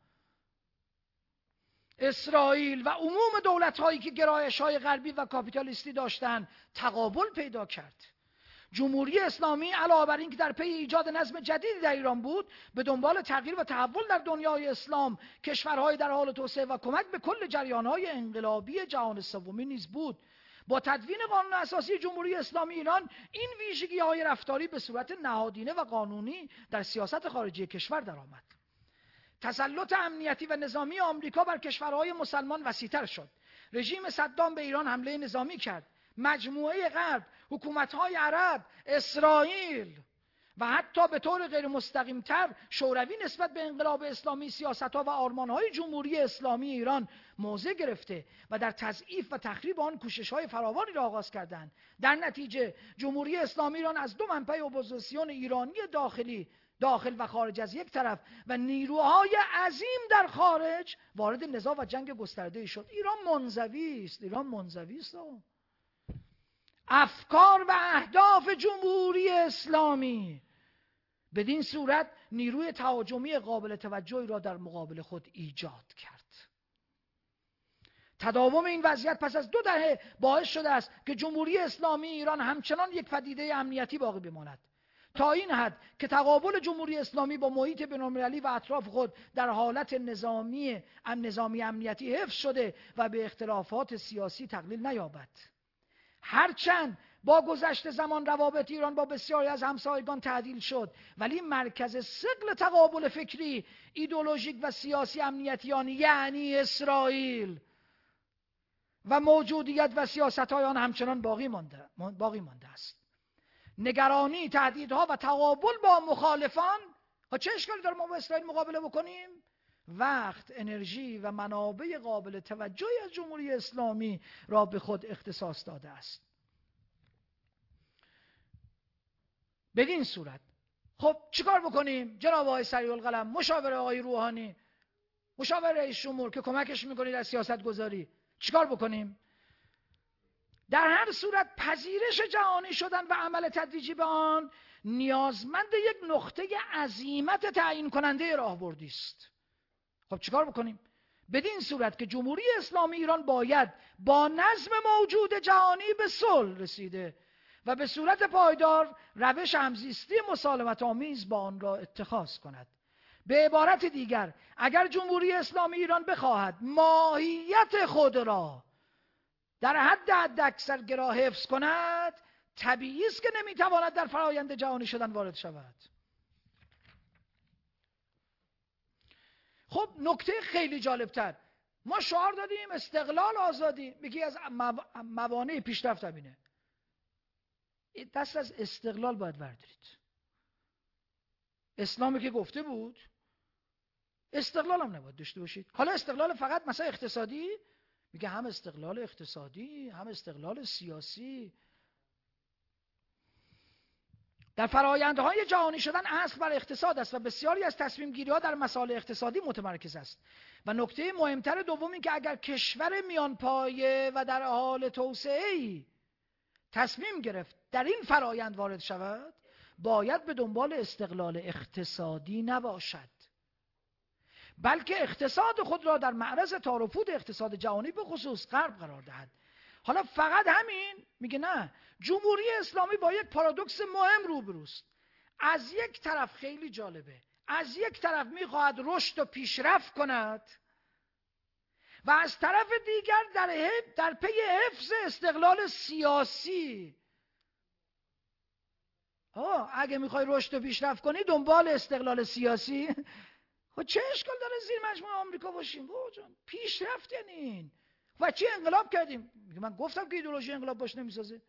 اسرائیل و عموم دولت‌هایی که گرایش‌های غربی و کاپیتالیستی داشتن تقابل پیدا کرد. جمهوری اسلامی علاوه بر اینکه در پی ایجاد نظم جدیدی در ایران بود، به دنبال تغییر و تحول در دنیای اسلام، کشورهای در حال توسعه و کمک به کل جریان‌های انقلابی جهان سومی نیز بود. با تدوین قانون اساسی جمهوری اسلامی ایران این ویژگی‌های رفتاری به صورت نهادینه و قانونی در سیاست خارجی کشور درآمد. تسلط امنیتی و نظامی آمریکا بر کشورهای مسلمان وسیع‌تر شد. رژیم صدام به ایران حمله نظامی کرد. مجموعه غرب، حکومت‌های عرب، اسرائیل و حتی به طور غیر مستقیم‌تر شوروی نسبت به انقلاب اسلامی، سیاست‌ها و آرمان‌های جمهوری اسلامی ایران موضع گرفته و در تضعیف و تخریب آن کوشش‌های فراوانی را آغاز کردند. در نتیجه جمهوری اسلامی ایران از دو منبع اپوزیسیون ایرانی داخلی داخل و خارج از یک طرف و نیروهای عظیم در خارج وارد نزاع و جنگ گسترده شد. ایران منزوی است، ایران منزوی است. افکار و اهداف جمهوری اسلامی بدین صورت نیروی تهاجمی قابل توجهی را در مقابل خود ایجاد کرد. تداوم این وضعیت پس از دو دهه باعث شده است که جمهوری اسلامی ایران همچنان یک پدیده امنیتی باقی بماند، تا این حد که تقابل جمهوری اسلامی با محیط بین‌المللی و اطراف خود در حالت نظامی نظامی امنیتی حفظ شده و به اختلافات سیاسی تقلیل نیابد. هرچند با گذشت زمان روابط ایران با بسیاری از همسایگان تعدیل شد، ولی مرکز ثقل تقابل فکری، ایدئولوژیک و سیاسی امنیتیان یعنی اسرائیل و موجودیت و سیاست‌های آن همچنان باقی مانده باقی مانده است. نگرانی، تهدیدها و تقابل با مخالفان، ها چه اشکالی داره ما با اسرائیل مقابله بکنیم؟ وقت، انرژی و منابع قابل توجهی از جمهوری اسلامی را به خود اختصاص داده است. بدین صورت خب چیکار بکنیم؟ جناب آقای سریع القلم، مشاور آقای روحانی، مشاور رئیس جمهور که کمکش میکنید در سیاست گذاری، چیکار بکنیم؟ در هر صورت پذیرش جهانی شدن و عمل تدریجی به آن نیازمند یک نقطه عزیمت تعیین کننده راهبردی است. خب چیکار بکنیم؟ بدین صورت که جمهوری اسلامی ایران باید با نظم موجود جهانی به صلح رسیده و به صورت پایدار روش همزیستی مسالمت آمیز با آن را اتخاذ کند. به عبارت دیگر، اگر جمهوری اسلامی ایران بخواهد ماهیت خود را در حد حداکثرگرا حفظ کند، طبیعی است که نمیتواند در فرایند جهانی شدن وارد شود. خب نکته خیلی جالبتر، ما شعار دادیم استقلال آزادی، میگی از موانع پیشرفت همینه. دست از استقلال باید بردارید. اسلامی که گفته بود استقلال هم نباید داشته باشید. حالا استقلال فقط مثلا اقتصادی، میگه هم استقلال اقتصادی هم استقلال سیاسی. در فرآیندهای جهانی شدن اصل بر اقتصاد است و بسیاری از تصمیم گیری ها در مسائل اقتصادی متمرکز است. و نکته مهمتر دوم این که اگر کشور میان پایه و در حال توسعه‌ای تصمیم گرفت در این فرآیند وارد شود، باید به دنبال استقلال اقتصادی نباشد، بلکه اقتصاد خود را در معرض تار و پود اقتصاد جهانی به خصوص غرب قرار دهد. حالا فقط همین؟ میگه نه، جمهوری اسلامی با یک پارادوکس مهم روبروست. از یک طرف خیلی جالبه، از یک طرف میخواهد رشد و پیشرفت کند و از طرف دیگر در در پی حفظ استقلال سیاسی. آه اگه میخوای رشد و پیشرفت کنی دنبال استقلال سیاسی، خب چه اشکال داره زیر مجموعه آمریکا باشیم؟ بابا جان پیشرفت یعنی این. و چی انقلاب کردیم؟ من گفتم که ایدئولوژی انقلاب باش نمیسازه.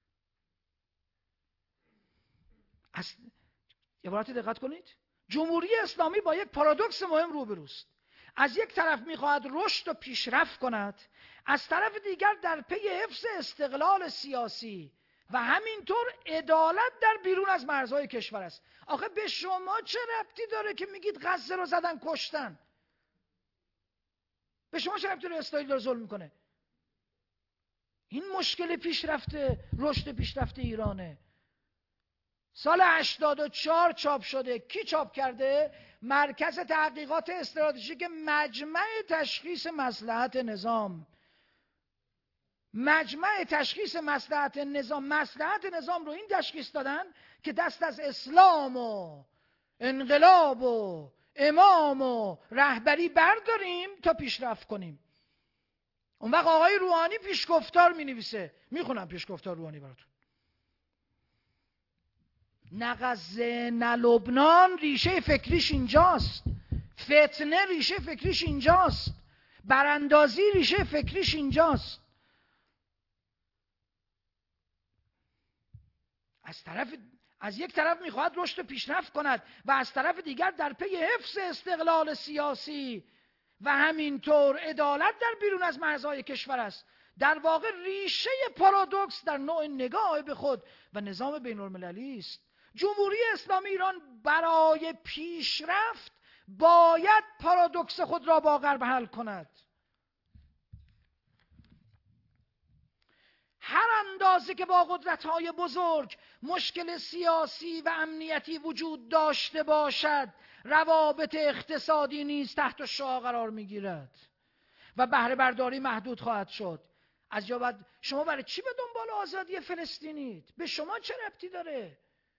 از عبارت دقت کنید، جمهوری اسلامی با یک پارادوکس مهم روبروست. از یک طرف میخواهد رشد و پیشرفت کند، از طرف دیگر در پی حفظ استقلال سیاسی و همینطور عدالت در بیرون از مرزهای کشور است. آخه به شما چه ربطی داره که میگید غزه رو زدن کشتن؟ به شما چه ربطی داره اسرائیل داره ظلم میکنه؟ این مشکل پیشرفته، رشد پیشرفته ایرانه. سال هشتاد و چهار چاپ شده. کی چاپ کرده؟ مرکز تحقیقات استراتژیک مجمع تشخیص مصلحت نظام. مجمع تشخیص مصلحت نظام مصلحت نظام رو این تشخیص دادن که دست از اسلام و انقلاب و امام و رهبری برداریم تا پیشرفت کنیم. اون وقت آقای روحانی پیشگفتار می نویسه، میخونم پیشگفتار روحانی براتون. نه غزه نه لبنان ریشه فکریش اینجاست، فتنه ریشه فکریش اینجاست، براندازی ریشه فکریش اینجاست. از طرف از یک طرف میخواهد رشد و پیشرفت کند و از طرف دیگر در پی حفظ استقلال سیاسی و همینطور عدالت در بیرون از مرزهای کشور است. در واقع ریشه پارادوکس در نوع نگاه به خود و نظام بین المللی است. جمهوری اسلامی ایران برای پیشرفت باید پارادوکس خود را با غرب حل کند. هر اندازه که با قدرت‌های بزرگ مشکل سیاسی و امنیتی وجود داشته باشد، روابط اقتصادی نیز تحت شعاع قرار می‌گیرد و بهره برداری محدود خواهد شد. از جا بعد شما برای چی به دنبال آزادی فلسطینید؟ به شما چه ربطی داره؟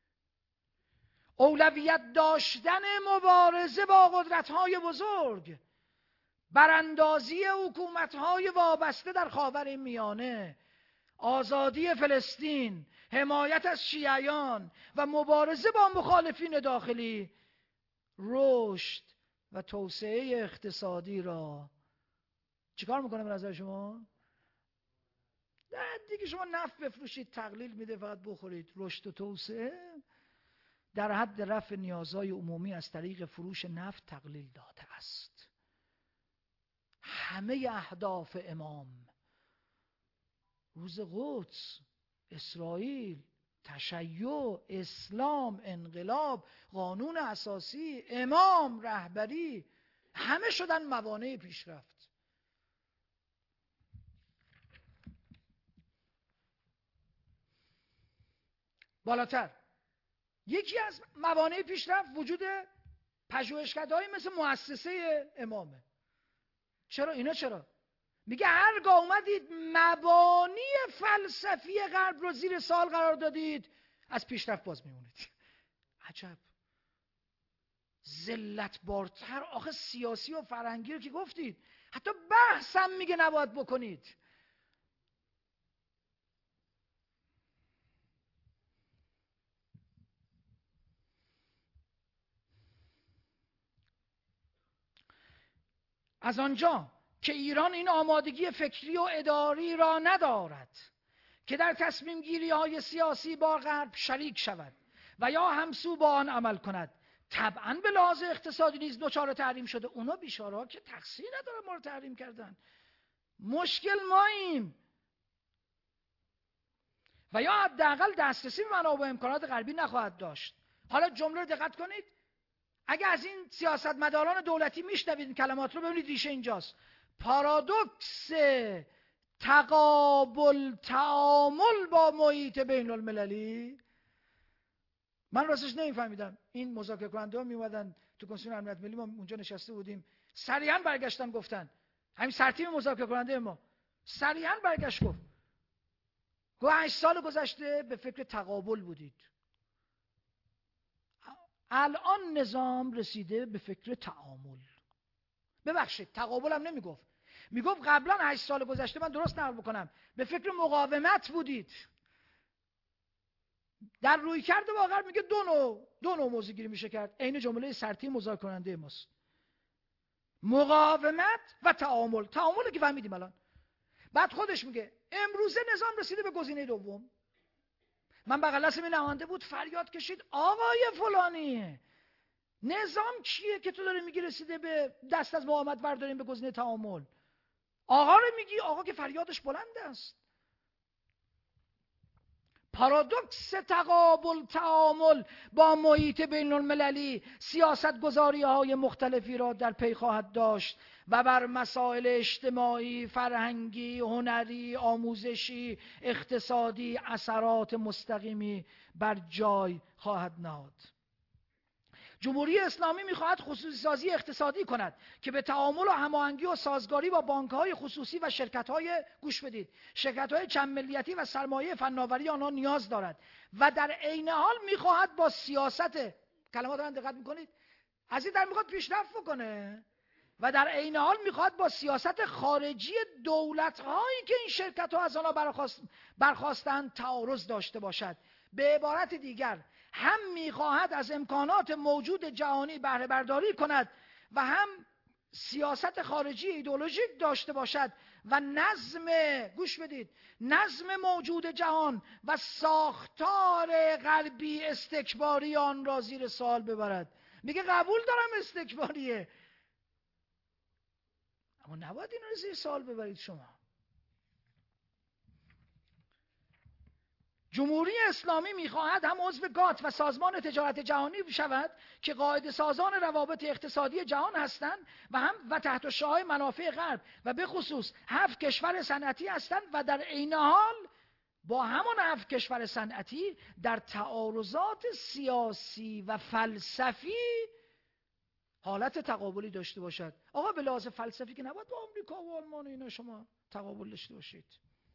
اولویت داشتن مبارزه با قدرت‌های بزرگ، براندازی حکومت‌های وابسته در خاور میانه، آزادی فلسطین، حمایت از شیعیان و مبارزه با مخالفین داخلی، رشد و توسعه اقتصادی را چیکار میکنه به نظر شما؟ نه دیگه شما نفت بفروشید تقلیل میده فقط بخورید. رشد و توسعه در حد رفع نیازهای عمومی از طریق فروش نفت تقلیل داده است. همه اهداف امام، روز قدس، اسرائیل، تشیع، اسلام، انقلاب، قانون اساسی، امام، رهبری، همه شدن موانع پیشرفت. بالاتر یکی از موانع پیشرفت وجود پژوهشکده‌هایی مثل مؤسسه امامه. چرا اینا چرا؟ میگه هرگاه اومدید مبانی فلسفی غرب رو زیر سوال قرار دادید، از پیشرفت باز میمونید. عجب ذلت بارتر. آخه سیاسی و فرهنگی رو که گفتید، حتی بحثم میگه نباید بکنید. از آنجا که ایران این آمادگی فکری و اداری را ندارد که در تصمیم گیری های سیاسی با غرب شریک شود و یا همسو با آن عمل کند، طبعاً به لحاظ اقتصادی نیز دچار تحریم شده. اونا بیچاره‌ها که تقصیر ندارن ما رو تحریم کردن، مشکل ماییم. و یا حداقل دسترسی به منابع و امکانات غربی نخواهد داشت. حالا جمله رو دقت کنید، اگه از این سیاستمداران دولتی میشنوید این کلمات رو، ببینید ریشه اینجاست. پارادوکس تقابل تعامل با محیط بین المللی. من راستش نمیفهمیدم این مذاکره کننده ها میومدن تو کنسول امنیت ملی، ما اونجا نشسته بودیم، سریعا برگشتن گفتن، همین سرتیم مذاکره کننده ما سریعا برگشت گفت گفت هشت سال گذشته به فکر تقابل بودید، الان نظام رسیده به فکر تعامل. ببخشید تقابل هم نمیگفت، میگفت قبلا هشت سال گذشته، من درست نقل بکنم، به فکر مقاومت بودید. در روی کرده واقعا میگه دو نوع دو نوع موضوع گیری میشه کرد. عین جمله سرتی مذاکره کننده ماست، مقاومت و تعامل. تعامل که فهمیدیم الان. بعد خودش میگه امروزه نظام رسیده به گزینه دوم. من بغل دستم نماینده بود فریاد کشید آقای فلانی، نظام کیه که تو داری میگی رسیده به دست از مقاومت برداریم به گزینه تعامل؟ آقا رو میگی، آقا که فریادش بلند است. پارادوکس تقابل تعامل با محیط بین المللی سیاست گذاری های مختلفی را در پی خواهد داشت و بر مسائل اجتماعی، فرهنگی، هنری، آموزشی، اقتصادی اثرات مستقیمی بر جای خواهد نهاد. جمهوری اسلامی میخواهد خصوصی سازی اقتصادی کند که به تعامل و هماهنگی و سازگاری با بانک‌های خصوصی و شرکت‌های، گوش بدید، شرکت‌های چند ملیتی و سرمایه فناوری آنها نیاز دارد و در عین حال میخواهد با سیاست، کلمات رو دقت میکنید، از این در میخواد پیشرفت بکنه و در عین حال میخواهد با سیاست خارجی دولت‌هایی که این شرکت‌ها از آنها برخواست برخواستند تعارض داشته باشد. به عبارت دیگر، هم میخواهد از امکانات موجود جهانی بهره برداری کند و هم سیاست خارجی ایدئولوژیک داشته باشد و نظم، گوش بدید، نظم موجود جهان و ساختار غربی استکباری آن را زیر سوال ببرد. میگه قبول دارم استکباریه، اما نباید این رو زیر سوال ببرید شما. جمهوری اسلامی میخواهد هم عضو گات و سازمان تجارت جهانی بشود که قاعده سازان روابط اقتصادی جهان هستند و هم و تحت شعاع منافع غرب و به خصوص هفت کشور صنعتی هستند و در عین حال با همان هفت کشور صنعتی در تعارضات سیاسی و فلسفی حالت تقابلی داشته باشد. آقا به لحاظ فلسفی که نباید با آمریکا و آلمان اینا شما تقابل داشته باشید.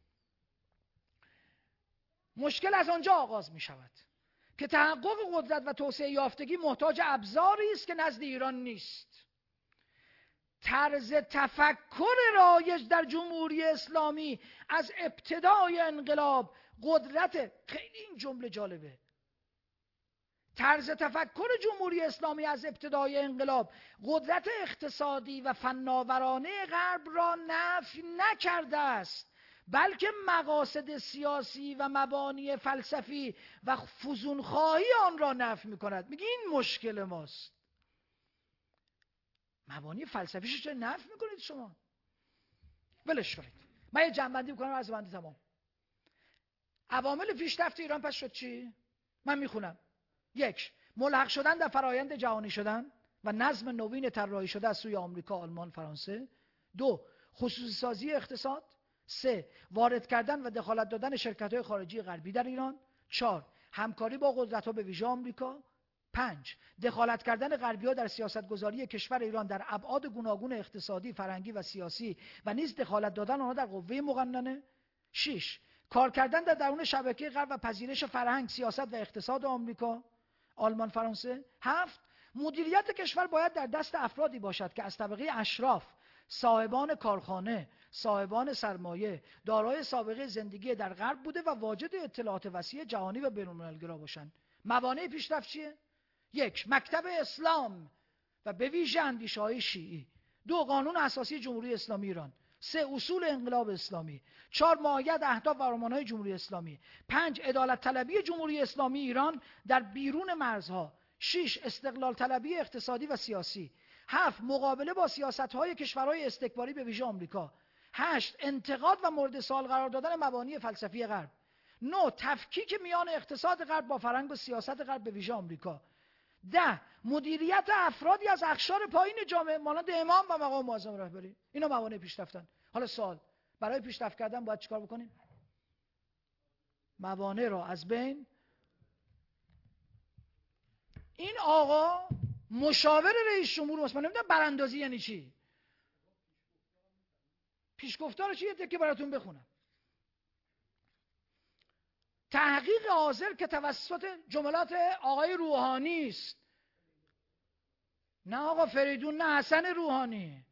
مشکل از آنجا آغاز می شود که تحقق قدرت و توسعه یافتگی محتاج ابزاری است که نزد ایران نیست. طرز تفکر رایج در جمهوری اسلامی از ابتدای انقلاب قدرت، خیلی این جمله جالبه، طرز تفکر جمهوری اسلامی از ابتدای انقلاب قدرت اقتصادی و فناورانه غرب را نفی نکرده است، بلکه مقاصد سیاسی و مبانی فلسفی و فزونخواهی آن را نفی می‌کند. میگه این مشکل ماست. مبانی فلسفیش چرا نفی می‌کنید شما؟ ولش کنید. من یه جنبندی می‌کنم از بنده تمام. عوامل پیشرفت ایران پس شد چی؟ من میخونم. یک، ملحق شدن در فرایند جهانی شدن و نظم نوین طراحی شده از سوی آمریکا، آلمان، فرانسه. دو، خصوصی سازی اقتصاد. سه، وارد کردن و دخالت دادن شرکت‌های خارجی غربی در ایران. چهار، همکاری با قدرت‌ها به ویژه آمریکا. پنج، دخالت کردن غربی‌ها در سیاستگذاری کشور ایران در ابعاد گوناگون اقتصادی، فرهنگی و سیاسی و نیز دخالت دادن آنها در قوه مقننه. شش، کار کردن در درون شبکه غرب و پذیرش فرهنگ، سیاست و اقتصاد آمریکا، آلمان، فرانسه. هفت، مدیریت کشور باید در دست افرادی باشد که از طبقه اشراف، صاحبان کارخانه، صاحبان سرمایه، دارای سابقه زندگی در غرب بوده و واجد اطلاعات وسیع جهانی و بین‌الملل‌گرا باشند. موانع پیشرفت چیه؟ یک، مکتب اسلام و به ویژه اندیشه‌های شیعی. دو، قانون اساسی جمهوری اسلامی ایران. سه، اصول انقلاب اسلامی. چهار، ماهیت، اهداف و آرمان‌های جمهوری اسلامی. پنج، عدالت طلبی جمهوری اسلامی ایران در بیرون مرزها. شش، استقلال طلبی اقتصادی و سیاسی. هفت، مقابله با سیاست‌های کشورهای استکباری به ویژه آمریکا. هشت، انتقاد و مورد سوال قرار دادن مبانی فلسفی غرب. نه، تفکیک میان اقتصاد غرب با فرهنگ و سیاست غرب به ویژه آمریکا. ده، مدیریت افرادی از اقشار پایین جامعه مانند امام و مقام معظم رهبری. اینا موانع پیشرفتن. حالا سوال، برای پیشرفت کردن باید چیکار بکنیم؟ موانع را از بین. این آقا مشاور رئیس جمهور است. من نمیدونم براندازی یعنی چی. پیشگفتارش یه تکه براتون بخونم. تحقیق حاضر که توسط جملات آقای روحانی است، نه آقا فریدون، نه حسن روحانی.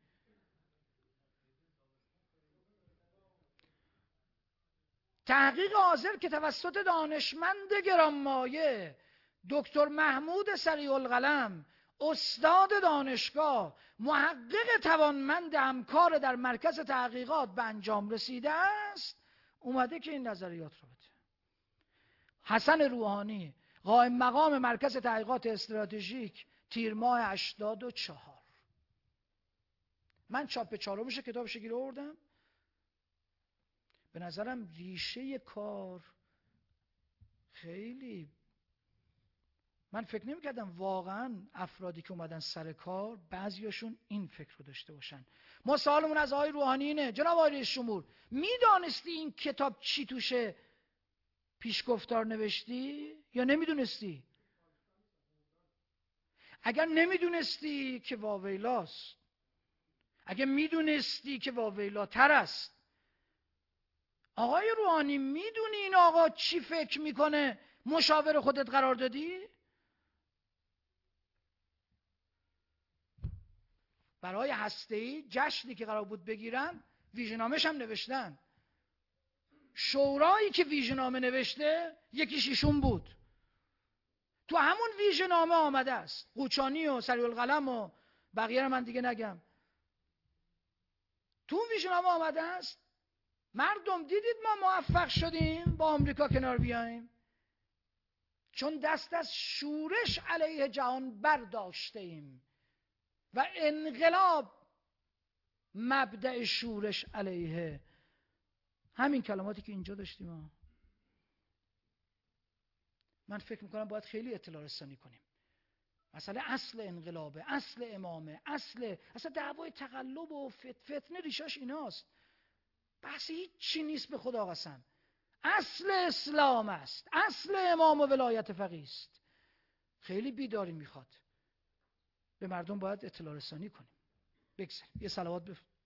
تحقیق حاضر که توسط دانشمند گرانمایه دکتر محمود سریع القلم، استاد دانشگاه، محقق توانمند همکار در مرکز تحقیقات به انجام رسیده است، اومده که این نظریات رو بده. حسن روحانی، قائم مقام مرکز تحقیقات استراتژیک، تیر ماه هشتاد و چهار. من چاپ چهارمش کتابش گیر آوردم. به نظرم ریشه کار خیلی، من فکر نمی کردم واقعا افرادی که اومدن سر کار بعضیاشون این فکر رو داشته باشن. ما سوالمون از آقای روحانی اینه: جناب آقای رئیس جمهور، میدانستی این کتاب چی توشه پیشگفتار نوشتی یا نمیدونستی؟ اگر نمیدونستی که واویلاست، اگر میدونستی که واویلاتر است. آقای روحانی، میدونی این آقا چی فکر میکنه مشاور خودت قرار دادی؟ برای هسته‌ای جشنی که قرار بود بگیرن ویژه‌نامه‌ش هم نوشتن. شورایی که ویژه‌نامه نوشته یکیش ایشون بود. تو همون ویژه‌نامه آمده است. قوچانی و سریع القلم و بقیه رو من دیگه نگم. تو اون ویژه‌نامه آمده است: مردم دیدید ما موفق شدیم با آمریکا کنار بیاییم چون دست از شورش علیه جهان برداشته ایم و انقلاب مبدأ شورش علیه. همین کلماتی که اینجا داشتیم ها. من فکر میکنم باید خیلی اطلاع رسانی کنیم. مثلا اصل انقلابه، اصل امامه، اصل اصلا دعوای تقلب و فتنه ریشاش ایناست. بحث هیچ چی نیست به خدا قسم. اصل اسلام است، اصل امام و ولایت فقیه است. خیلی بیداری میخواد. به مردم باید اطلاع رسانی کنیم. بگذاریم یه صلوات بفرستیم.